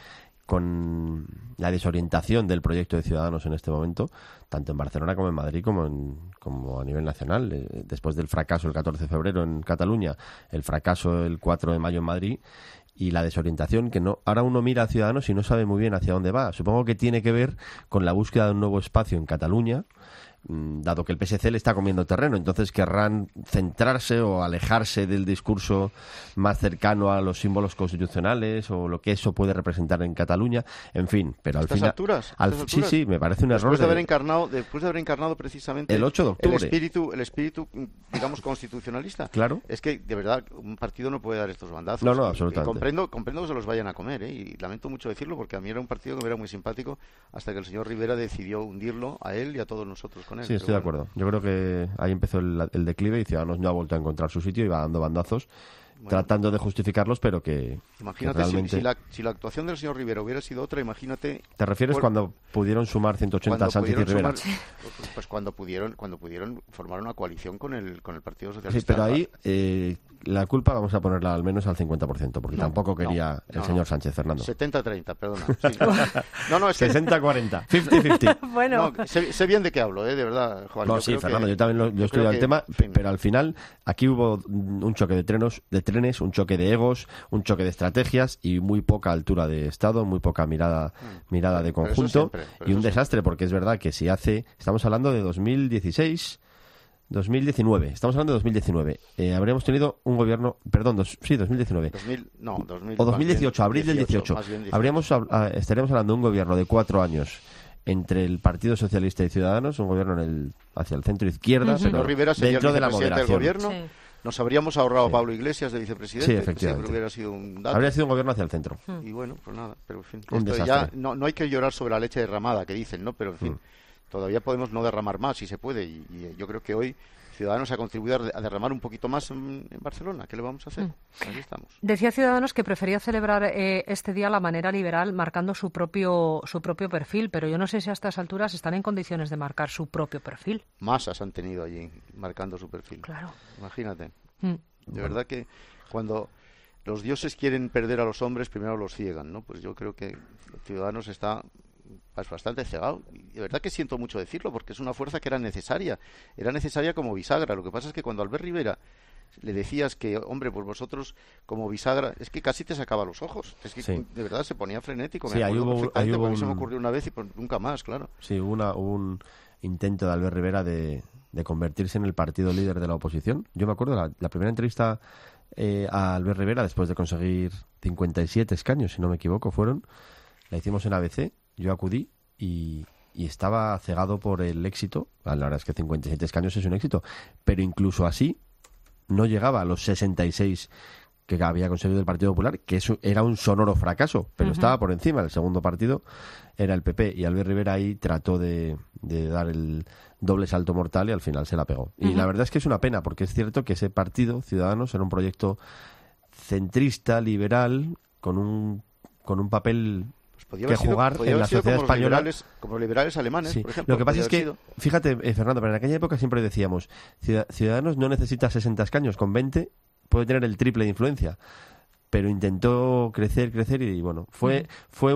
con la desorientación del proyecto de Ciudadanos en este momento, tanto en Barcelona como en Madrid, como a nivel nacional. Después del fracaso el 14 de febrero en Cataluña, el fracaso el 4 de mayo en Madrid, y la desorientación que no. Ahora uno mira a Ciudadanos y no sabe muy bien hacia dónde va. Supongo que tiene que ver con la búsqueda de un nuevo espacio en Cataluña, dado que el PSC le está comiendo terreno, entonces querrán centrarse o alejarse del discurso más cercano a los símbolos constitucionales o lo que eso puede representar en Cataluña, en fin, pero al final alturas. Sí, me parece un error después de haber encarnado precisamente el 8 de octubre el espíritu digamos constitucionalista. Claro. Es que de verdad un partido no puede dar estos bandazos. No, absolutamente. Comprendo que se los vayan a comer, y lamento mucho decirlo porque a mí era un partido que me era muy simpático hasta que el señor Rivera decidió hundirlo a él y a todos nosotros con él. Sí, estoy de acuerdo. Yo creo que ahí empezó el declive y Ciudadanos no ha vuelto a encontrar su sitio y va dando bandazos, tratando de justificarlos, pero que imagínate que realmente... si la actuación del señor Rivera hubiera sido otra, imagínate... ¿Te refieres cuando pudieron sumar 180 a Sánchez y Rivera? Pues cuando pudieron formar una coalición con el Partido Socialista. Sí, pero ahí la culpa vamos a ponerla al menos al 50%, porque tampoco quería el señor Sánchez, Fernando. 70-30, perdona. Sí. Es que... 60-40, 50-50. Bueno. Sé bien de qué hablo, de verdad, Juan. No, sí, Fernando, yo también yo estudio el tema, pero al final aquí hubo un choque de trenes, un choque de egos, un choque de estrategias y muy poca altura de Estado, muy poca mirada de conjunto y un desastre, porque es verdad que estamos hablando de 2019, estamos hablando de 2019. Habríamos tenido un gobierno, 2019. 2000, o 2018, abril del 18. Estaríamos hablando de un gobierno de 4 años entre el Partido Socialista y Ciudadanos, un gobierno hacia el centro izquierda, pero Rivera dentro de la moderación. Del gobierno. Sí. Nos habríamos ahorrado a Pablo Iglesias de vicepresidente. Sí, efectivamente. Hubiera sido un dato. Habría sido un gobierno hacia el centro. Y bueno, pues nada, pero en fin. Ya no hay que llorar sobre la leche derramada, que dicen, ¿no? Pero en fin, todavía podemos no derramar más si se puede. Y yo creo que hoy Ciudadanos ha contribuido a derramar un poquito más en Barcelona. ¿Qué le vamos a hacer? Aquí estamos. Decía Ciudadanos que prefería celebrar este día a la manera liberal, marcando su propio perfil, pero yo no sé si a estas alturas están en condiciones de marcar su propio perfil. Masas han tenido allí marcando su perfil. Claro. Imagínate. De verdad que cuando los dioses quieren perder a los hombres, primero los ciegan, ¿no? Pues yo creo que Ciudadanos está bastante cegado. Y de verdad que siento mucho decirlo, porque es una fuerza que era necesaria como bisagra. Lo que pasa es que cuando Albert Rivera le decías que, hombre, pues vosotros como bisagra, es que casi te sacaba los ojos. Es que de verdad se ponía frenético. Sí, ahí hubo se me ocurrió una vez y pues nunca más, claro. Sí, hubo un intento de Albert Rivera de convertirse en el partido líder de la oposición. Yo me acuerdo la primera entrevista a Albert Rivera, después de conseguir 57 escaños, si no me equivoco, la hicimos en ABC, yo acudí y estaba cegado por el éxito. La verdad es que 57 escaños es un éxito, pero incluso así no llegaba a los 66 que había conseguido el Partido Popular, que eso era un sonoro fracaso, pero estaba por encima. El segundo partido era el PP y Albert Rivera ahí trató de dar el doble salto mortal y al final se la pegó. Y la verdad es que es una pena, porque es cierto que ese partido, Ciudadanos, era un proyecto centrista, liberal, con un papel que jugar en la sociedad española. Como liberales alemanes, sí. Por ejemplo. Lo que pasa es que, fíjate, Fernando, pero en aquella época siempre decíamos, Ciudadanos no necesita 60 escaños, con 20 puede tener el triple de influencia, pero intentó crecer y bueno, fue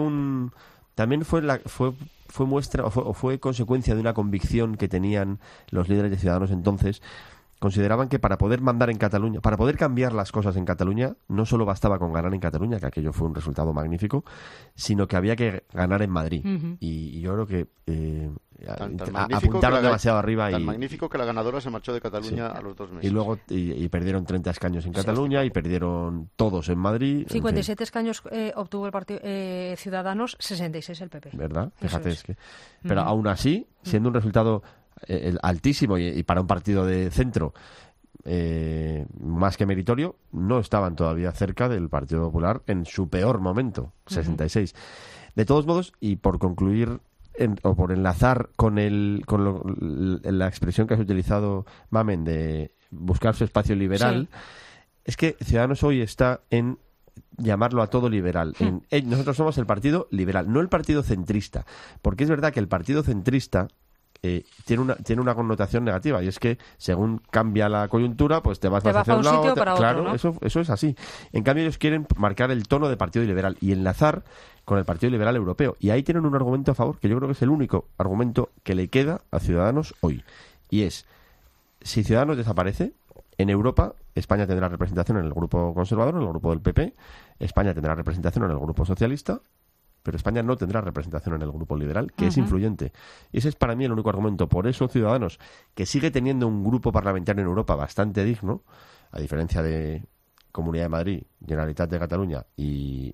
muestra o fue consecuencia de una convicción que tenían los líderes de Ciudadanos entonces. Consideraban que para poder mandar en Cataluña, para poder cambiar las cosas en Cataluña, no solo bastaba con ganar en Cataluña, que aquello fue un resultado magnífico, sino que había que ganar en Madrid. Y yo creo que apuntaron demasiado arriba. Tan magnífico que la ganadora se marchó de Cataluña a los 2 meses. Y luego y perdieron 30 escaños en Cataluña y perdieron todos en Madrid. 57 escaños obtuvo el partido Ciudadanos, 66 el PP. ¿Verdad? Fíjate, es que... Pero aún así, siendo un resultado altísimo y para un partido de centro más que meritorio, no estaban todavía cerca del Partido Popular en su peor momento, 66. De todos modos, y por concluir o por enlazar con la expresión que has utilizado, Mamen, de buscar su espacio liberal, es que Ciudadanos hoy está en llamarlo a todo liberal. Nosotros somos el partido liberal, no el partido centrista, porque es verdad que el partido centrista tiene una connotación negativa, y es que según cambia la coyuntura, pues te vas hacia un lado, claro, ¿no? Eso es así. En cambio ellos quieren marcar el tono de partido liberal y enlazar con el Partido Liberal Europeo. Y ahí tienen un argumento a favor, que yo creo que es el único argumento que le queda a Ciudadanos hoy. Y es, si Ciudadanos desaparece, en Europa, España tendrá representación en el grupo conservador, en el grupo del PP, España tendrá representación en el grupo socialista, pero España no tendrá representación en el grupo liberal, que es influyente. Y ese es para mí el único argumento. Por eso Ciudadanos, que sigue teniendo un grupo parlamentario en Europa bastante digno, a diferencia de Comunidad de Madrid, Generalitat de Cataluña y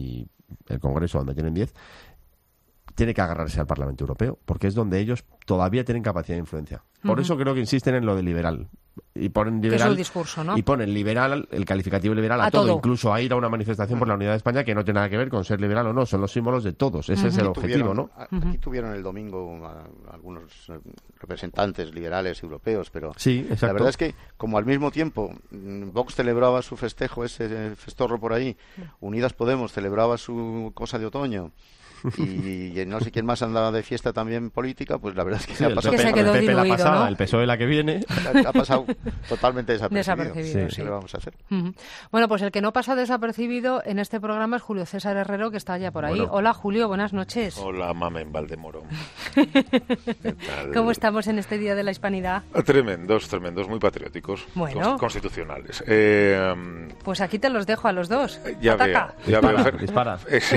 el Congreso, donde tienen 10, tiene que agarrarse al Parlamento Europeo, porque es donde ellos todavía tienen capacidad de influencia. Por eso creo que insisten en lo de liberal. Y ponen liberal, es el discurso, ¿no? Y ponen liberal, el calificativo liberal a todo, incluso a ir a una manifestación por la unidad de España que no tiene nada que ver con ser liberal o no, son los símbolos de todos, ese es el objetivo, ¿no? Aquí tuvieron el domingo algunos representantes liberales europeos, pero sí, exacto. La verdad es que como al mismo tiempo Vox celebraba su festejo, ese festorro por ahí, Unidas Podemos celebraba su cosa de otoño, y no sé quién más andaba de fiesta también política, pues la verdad es que el PP la pasada, ¿no? El PSOE la que viene ha pasado totalmente desapercibido. Sí. ¿Qué le vamos a hacer? Bueno, pues el que no pasa desapercibido en este programa es Julio César Herrero, que está ya por ahí. Hola, Julio, buenas noches. Hola, Mamen Valdemoro. ¿Qué tal? ¿Cómo estamos en este Día de la Hispanidad? Tremendos, muy patrióticos, constitucionales. Pues aquí te los dejo a los dos. Ya veo. Dispara.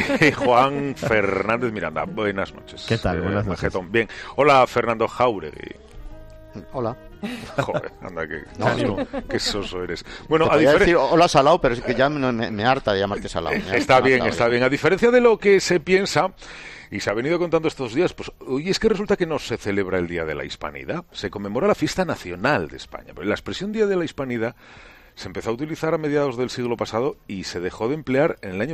Juan Fernández Miranda, buenas noches. ¿Qué tal? Buenas noches. Bien. Hola, Fernando Jauregui. Hola. Joder, anda, qué soso eres. Bueno, te podría decir hola Salao, pero es que ya me harta de llamarte Salao. Está bien. A diferencia de lo que se piensa, y se ha venido contando estos días, pues hoy es que resulta que no se celebra el Día de la Hispanidad, se conmemora la fiesta nacional de España. Pero la expresión Día de la Hispanidad se empezó a utilizar a mediados del siglo pasado y se dejó de emplear en el año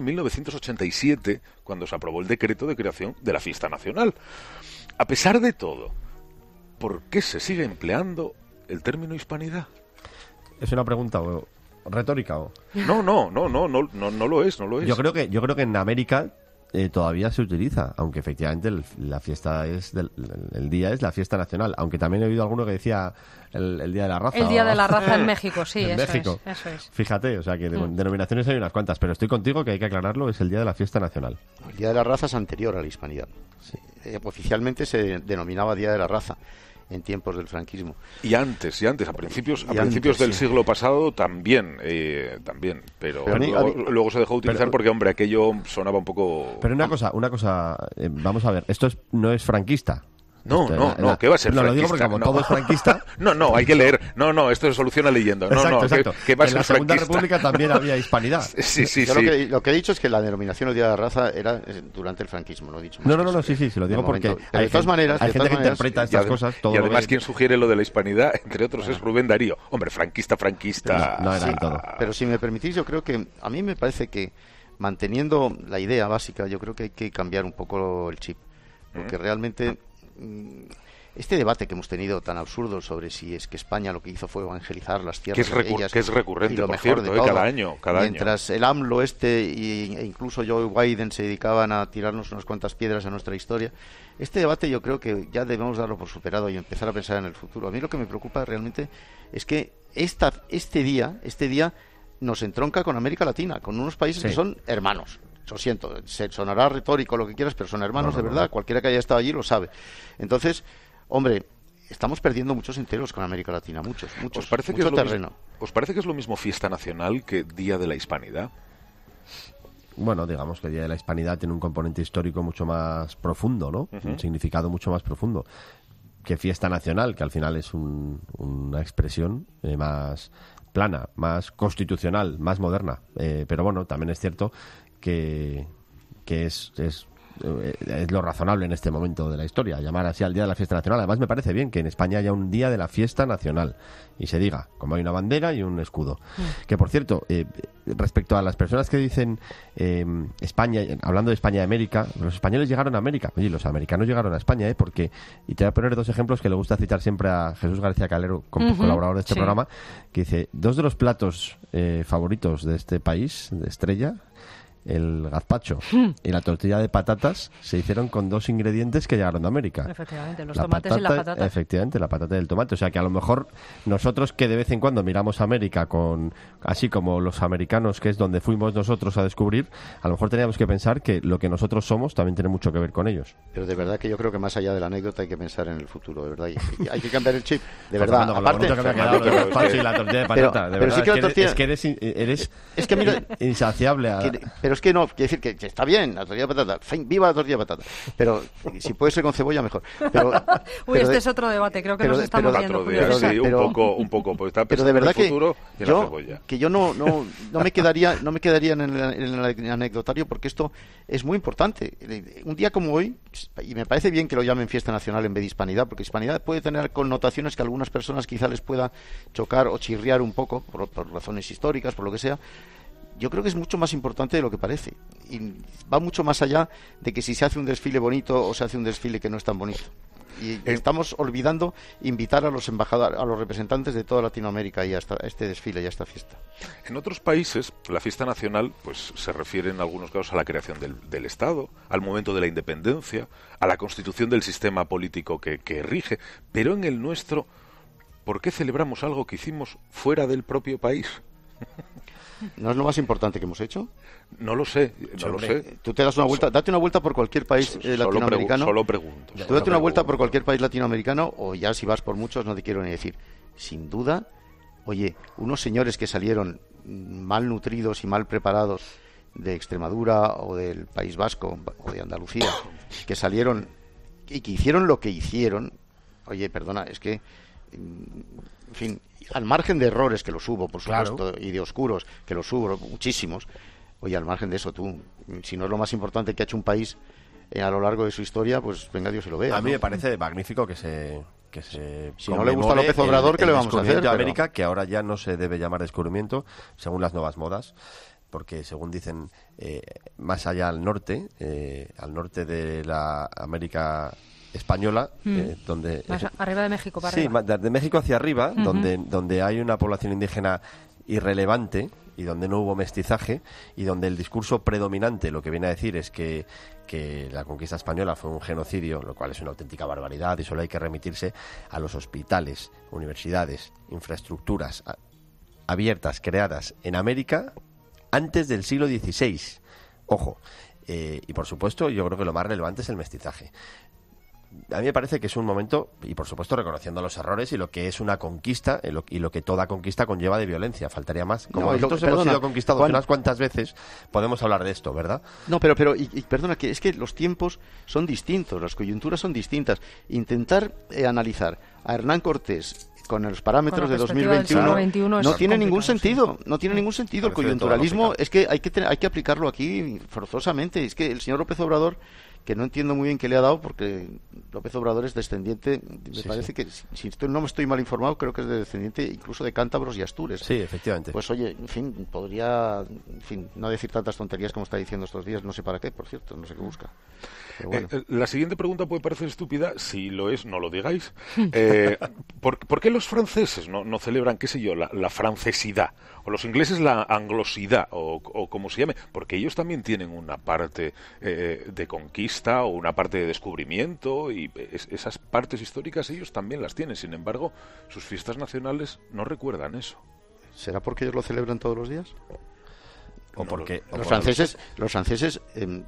1987, cuando se aprobó el decreto de creación de la fiesta nacional. A pesar de todo, ¿por qué se sigue empleando el término hispanidad? ¿Es una pregunta retórica o...? No lo es. Yo creo que en América todavía se utiliza, aunque efectivamente la fiesta el día es la fiesta nacional, aunque también he oído alguno que decía el Día de la Raza. El Día de la Raza en México, sí, en México. Eso es. Fíjate, o sea que denominaciones hay unas cuantas, pero estoy contigo que hay que aclararlo, es el Día de la fiesta nacional. El Día de la Raza es anterior a la hispanidad. Sí. Oficialmente se denominaba Día de la Raza en tiempos del franquismo. Y antes, a principios del siglo pasado también, pero luego se dejó de utilizar porque, hombre, aquello sonaba un poco... Pero una cosa, vamos a ver, esto no es franquista. No, ¿qué va a ser franquista? Lo digo porque como todo es franquista... No, hay que leer. No, esto se soluciona leyendo. Exacto. ¿Qué va a ser en la Segunda franquista? República también había hispanidad. Sí. Lo que he dicho es que la denominación del Día de la Raza era durante el franquismo, no he dicho. No, sí, lo digo porque de todas maneras, hay gente que interpreta estas cosas. Y además quien sugiere lo de la hispanidad, entre otros, es Rubén Darío. Hombre, franquista. No era todo. Pero si me permitís, yo creo que a mí me parece que manteniendo la idea básica, yo creo que hay que cambiar un poco el chip. Porque realmente... Este debate que hemos tenido tan absurdo sobre si es que España lo que hizo fue evangelizar las tierras de ellas, que es recurrente, y lo por mejor cierto, de todo, cada año. Mientras el AMLO e incluso Joe Biden se dedicaban a tirarnos unas cuantas piedras a nuestra historia, este debate yo creo que ya debemos darlo por superado y empezar a pensar en el futuro. A mí lo que me preocupa realmente es que este día nos entronca con América Latina, con unos países que son hermanos. Lo siento, sonará retórico lo que quieras, pero son hermanos de verdad. Cualquiera que haya estado allí lo sabe. Entonces, hombre, estamos perdiendo muchos enteros con América Latina, mucho terreno. ¿Os parece que es lo mismo fiesta nacional que Día de la Hispanidad? Bueno, digamos que el Día de la Hispanidad tiene un componente histórico mucho más profundo, ¿no? Un significado mucho más profundo que fiesta nacional, que al final es una expresión más plana, más constitucional, más moderna. Pero bueno, también es cierto que es lo razonable en este momento de la historia, llamar así al Día de la Fiesta Nacional. Además me parece bien que en España haya un Día de la Fiesta Nacional y se diga, como hay una bandera y un escudo. Que por cierto, respecto a las personas que dicen España, hablando de España y América, los españoles llegaron a América. Oye, los americanos llegaron a España, porque, y te voy a poner dos ejemplos que le gusta citar siempre a Jesús García Calero, colaborador de este programa, que dice, dos de los platos favoritos de este país, de Estrella, el gazpacho y la tortilla de patatas se hicieron con 2 ingredientes que llegaron de América. Efectivamente, los tomates y las patatas. Efectivamente, la patata y el tomate. O sea que a lo mejor nosotros que de vez en cuando miramos a América así como los americanos, que es donde fuimos nosotros a descubrir, a lo mejor teníamos que pensar que lo que nosotros somos también tiene mucho que ver con ellos. Pero de verdad que yo creo que más allá de la anécdota hay que pensar en el futuro, de verdad. Hay que cambiar el chip, de verdad. Aparte, y la tortilla de patata, de verdad, es que eres mira, insaciable. Pero es que no, quiere decir que está bien la tortilla de patata, viva la tortilla de patata, pero si puede ser con cebolla mejor. Pero, este es otro debate, creo que nos estamos viendo. Sí, un poco, pues está pero de verdad que yo no me quedaría en el anecdotario, porque esto es muy importante. Un día como hoy, y me parece bien que lo llamen fiesta nacional en vez de hispanidad, porque hispanidad puede tener connotaciones que a algunas personas quizá les pueda chocar o chirriar un poco por razones históricas, por lo que sea. Yo creo que es mucho más importante de lo que parece, y va mucho más allá de que si se hace un desfile bonito o se hace un desfile que no es tan bonito. Y estamos olvidando invitar a los embajadores, a los representantes de toda Latinoamérica y a este desfile y a esta fiesta. En otros países, la fiesta nacional pues se refiere en algunos casos a la creación del Estado, al momento de la independencia, a la constitución del sistema político que rige, pero en el nuestro, ¿por qué celebramos algo que hicimos fuera del propio país? ¿No es lo más importante que hemos hecho? No lo sé. Tú te das una vuelta, date una vuelta por cualquier país latinoamericano. Solo pregunto. Tú date una vuelta por cualquier país latinoamericano, o ya si vas por muchos, no te quiero ni decir. Sin duda, oye, unos señores que salieron mal nutridos y mal preparados de Extremadura o del País Vasco o de Andalucía, que salieron y que hicieron lo que hicieron, oye, perdona, es que, en fin, al margen de errores, que los hubo, por supuesto, claro, y de oscuros, que los hubo muchísimos, oye, al margen de eso, si no es lo más importante que ha hecho un país a lo largo de su historia, pues venga Dios se lo vea. A mí me parece magnífico que se si no le gusta a López Obrador, ¿qué le vamos a hacer? De América, que ahora ya no se debe llamar descubrimiento, según las nuevas modas, porque según dicen, más allá al norte de la América española, donde arriba de México para arriba. Sí, de México hacia arriba, donde hay una población indígena irrelevante y donde no hubo mestizaje y donde el discurso predominante lo que viene a decir es que la conquista española fue un genocidio, lo cual es una auténtica barbaridad, y solo hay que remitirse a los hospitales, universidades, infraestructuras abiertas, creadas en América antes del siglo XVI. Ojo, y por supuesto yo creo que lo más relevante es el mestizaje. A mí me parece que es un momento, y por supuesto reconociendo los errores y lo que es una conquista, y lo que toda conquista conlleva de violencia, faltaría más. Como nosotros hemos sido conquistados unas cuantas veces, podemos hablar de esto, ¿verdad? No, pero perdona, que es que los tiempos son distintos, las coyunturas son distintas. Analizar a Hernán Cortés con los parámetros de 2021 no tiene ningún sentido. No tiene ningún sentido. El coyunturalismo es que hay que aplicarlo aquí forzosamente. Es que el señor López Obrador, que no entiendo muy bien qué le ha dado, porque López Obrador es descendiente, me parece que, si no me estoy mal informado, creo que es descendiente incluso de cántabros y astures. Sí, efectivamente. Pues oye, en fin, podría, no decir tantas tonterías como está diciendo estos días, no sé para qué, por cierto, no sé qué busca. Pero bueno. La siguiente pregunta puede parecer estúpida, si lo es, no lo digáis. ¿Por qué los franceses no celebran, qué sé yo, la francesidad? O los ingleses la anglosidad, o como se llame, porque ellos también tienen una parte de conquista o una parte de descubrimiento, y esas partes históricas ellos también las tienen. Sin embargo, sus fiestas nacionales no recuerdan eso. ¿Será porque ellos lo celebran todos los días? O porque los franceses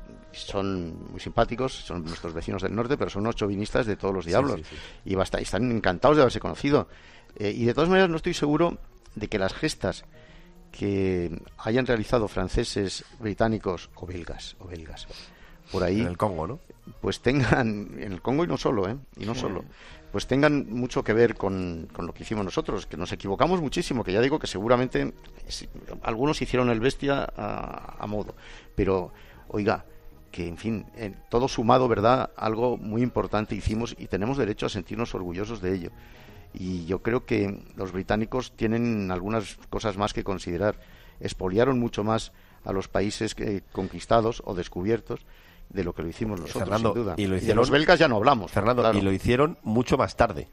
son muy simpáticos, son nuestros vecinos del norte, pero son unos chauvinistas de todos los diablos. Sí. Y están encantados de haberse conocido. Y de todas maneras no estoy seguro de que las gestas que hayan realizado franceses, británicos o belgas por ahí, en el Congo, ¿no? Pues tengan, en el Congo y no solo, pues tengan mucho que ver con lo que hicimos nosotros, que nos equivocamos muchísimo, que ya digo que seguramente algunos hicieron el bestia a modo, pero oiga, que en fin, todo sumado, ¿verdad? Algo muy importante hicimos y tenemos derecho a sentirnos orgullosos de ello. Y yo creo que los británicos tienen algunas cosas más que considerar. Expoliaron mucho más a los países conquistados o descubiertos de lo que lo hicimos nosotros, Fernando, sin duda. Y de los belgas ya no hablamos. Fernando, claro. Y lo hicieron mucho más tarde.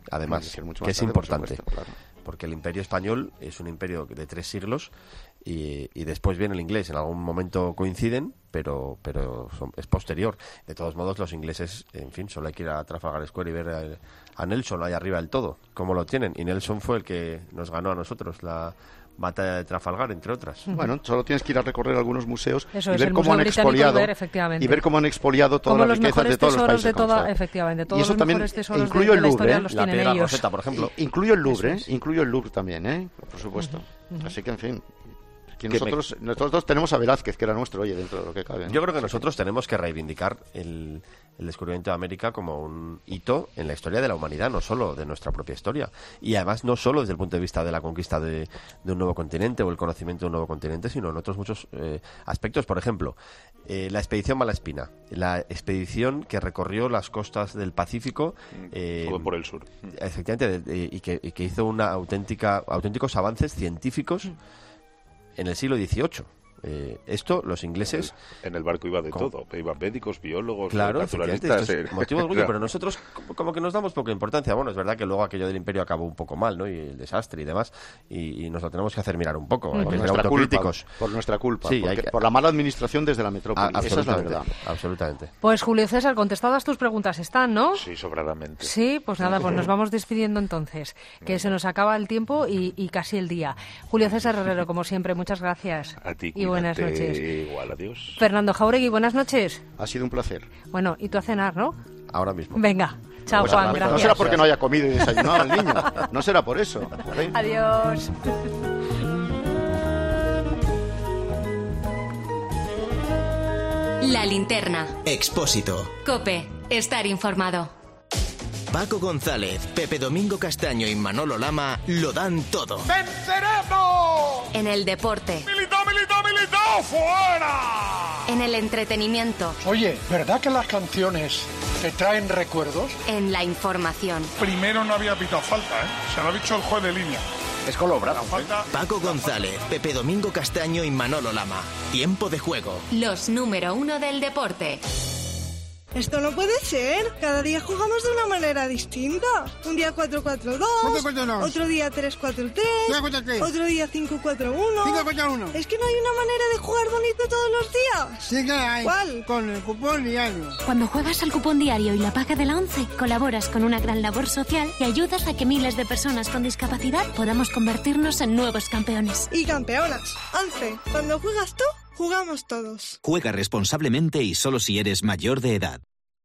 además, mucho que más es tarde, importante. por supuesto, claro. Porque el Imperio español es un imperio de 3 siglos y después viene el inglés. En algún momento coinciden, pero es posterior. De todos modos, los ingleses, en fin, solo hay que ir a Trafalgar Square y ver a Nelson ahí arriba del todo, cómo lo tienen. Y Nelson fue el que nos ganó a nosotros la batalla de Trafalgar, entre otras. Bueno, solo tienes que ir a recorrer algunos museos Eso y es, ver el cómo han Museo Británico expoliado y ver cómo han expoliado toda como la riqueza de todos los países. Efectivamente, todos y eso los también mejores tesoros incluyo de el la Louvre, historia los la tienen piedra ellos. Rosetta, por ejemplo. Incluyo el Louvre, incluyo el Louvre también, por supuesto. Así que, en fin, aquí nosotros tenemos a Velázquez, que era nuestro, oye, dentro de lo que cabe, ¿no? Yo creo que nosotros tenemos que reivindicar el descubrimiento de América como un hito en la historia de la humanidad, no solo de nuestra propia historia. Y además no solo desde el punto de vista de la conquista de un nuevo continente o el conocimiento de un nuevo continente, sino en otros muchos aspectos. Por ejemplo, la expedición Malaspina, la expedición que recorrió las costas del Pacífico todo por el sur. Efectivamente, y que hizo auténticos avances científicos en el siglo XVIII. Esto los ingleses... En el barco iba de todo, iban médicos, biólogos, claro, naturalistas... motivos de orgullo, pero nosotros como que nos damos poca importancia. Bueno, es verdad que luego aquello del imperio acabó un poco mal, ¿no? Y el desastre y demás, y nos lo tenemos que hacer mirar un poco. Hay que ser autocríticos. Por nuestra culpa, sí, por la mala administración desde la metrópoli. Esa es la verdad. Absolutamente. Pues Julio César, contestadas tus preguntas están, ¿no? Sí, sobradamente. Sí, pues nada, pues nos vamos despidiendo entonces, que se nos acaba el tiempo y casi el día. Julio César Herrero, como siempre, muchas gracias. A ti, y buenas noches. Igual, adiós. Fernando Jauregui, buenas noches. Ha sido un placer. Bueno, y tú a cenar, ¿no? Ahora mismo. Venga, chao, Pues Juan, gracias. No será porque no haya comido y desayunado el niño, no será por eso. ¿Vale? Adiós. La linterna. Expósito. COPE. Estar informado. Paco González, Pepe Domingo Castaño y Manolo Lama lo dan todo. ¡Venceremos! En el deporte. ¡Militao, militao, militao! ¡Fuera! En el entretenimiento. Oye, ¿verdad que las canciones te traen recuerdos? En la información. Primero no había pitado falta, ¿eh? Se lo ha dicho el juez de línea. Es con los brazos. Paco González, Pepe Domingo Castaño y Manolo Lama. Tiempo de juego. Los número 1 del deporte. Esto no puede ser. Cada día jugamos de una manera distinta. Un día 4-4-2, otro día 3-4-3, otro día 5-4-1. Es que no hay una manera de jugar bonito todos los días. Sí que hay. ¿Cuál? Con el cupón diario. Cuando juegas al cupón diario y la paga de la ONCE, colaboras con una gran labor social y ayudas a que miles de personas con discapacidad podamos convertirnos en nuevos campeones. Y campeonas. ONCE, cuando juegas tú, jugamos todos. Juega responsablemente y solo si eres mayor de edad.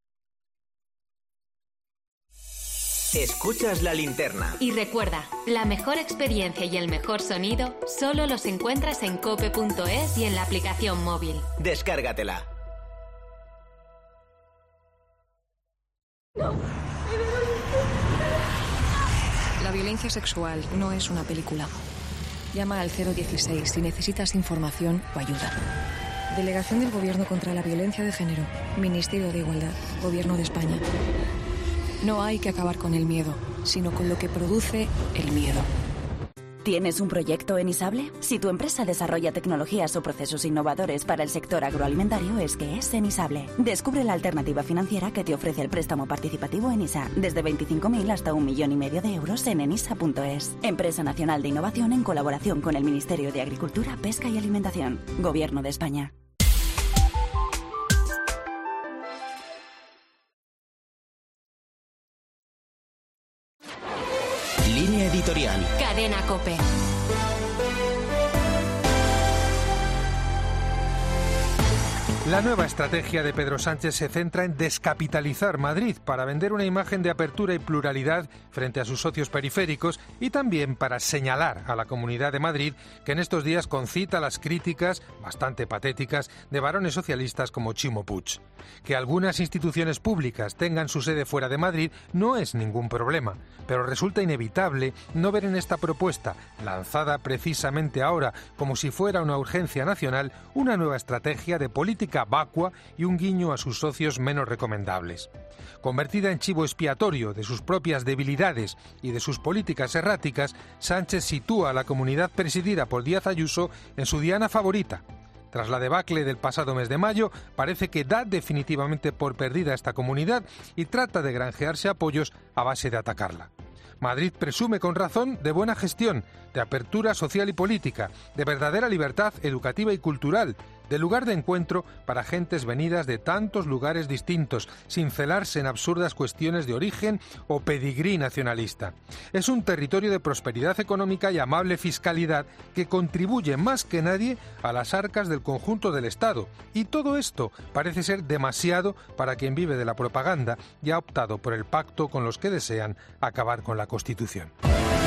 Escuchas la linterna. Y recuerda, la mejor experiencia y el mejor sonido solo los encuentras en cope.es y en la aplicación móvil. Descárgatela. La violencia sexual no es una película. Llama al 016 si necesitas información o ayuda. Delegación del Gobierno contra la Violencia de Género. Ministerio de Igualdad. Gobierno de España. No hay que acabar con el miedo, sino con lo que produce el miedo. ¿Tienes un proyecto en Isable? Si tu empresa desarrolla tecnologías o procesos innovadores para el sector agroalimentario, es que es Enisable. Descubre la alternativa financiera que te ofrece el préstamo participativo Enisa, desde 25.000 hasta 1,5 millones de euros en enisa.es. Empresa Nacional de Innovación en colaboración con el Ministerio de Agricultura, Pesca y Alimentación. Gobierno de España. Línea editorial. Cadena COPE. La nueva estrategia de Pedro Sánchez se centra en descapitalizar Madrid para vender una imagen de apertura y pluralidad frente a sus socios periféricos y también para señalar a la Comunidad de Madrid que en estos días concita las críticas, bastante patéticas, de varones socialistas como Chimo Puig. Que algunas instituciones públicas tengan su sede fuera de Madrid no es ningún problema, pero resulta inevitable no ver en esta propuesta, lanzada precisamente ahora como si fuera una urgencia nacional, una nueva estrategia de política vacua y un guiño a sus socios menos recomendables. Convertida en chivo expiatorio de sus propias debilidades y de sus políticas erráticas, Sánchez sitúa a la comunidad presidida por Díaz Ayuso en su diana favorita. Tras la debacle del pasado mes de mayo, parece que da definitivamente por perdida esta comunidad y trata de granjearse apoyos a base de atacarla. Madrid presume con razón de buena gestión, de apertura social y política, de verdadera libertad educativa y cultural, de lugar de encuentro para gentes venidas de tantos lugares distintos, sin celarse en absurdas cuestiones de origen o pedigrí nacionalista. Es un territorio de prosperidad económica y amable fiscalidad que contribuye más que nadie a las arcas del conjunto del Estado. Y todo esto parece ser demasiado para quien vive de la propaganda y ha optado por el pacto con los que desean acabar con la Constitución.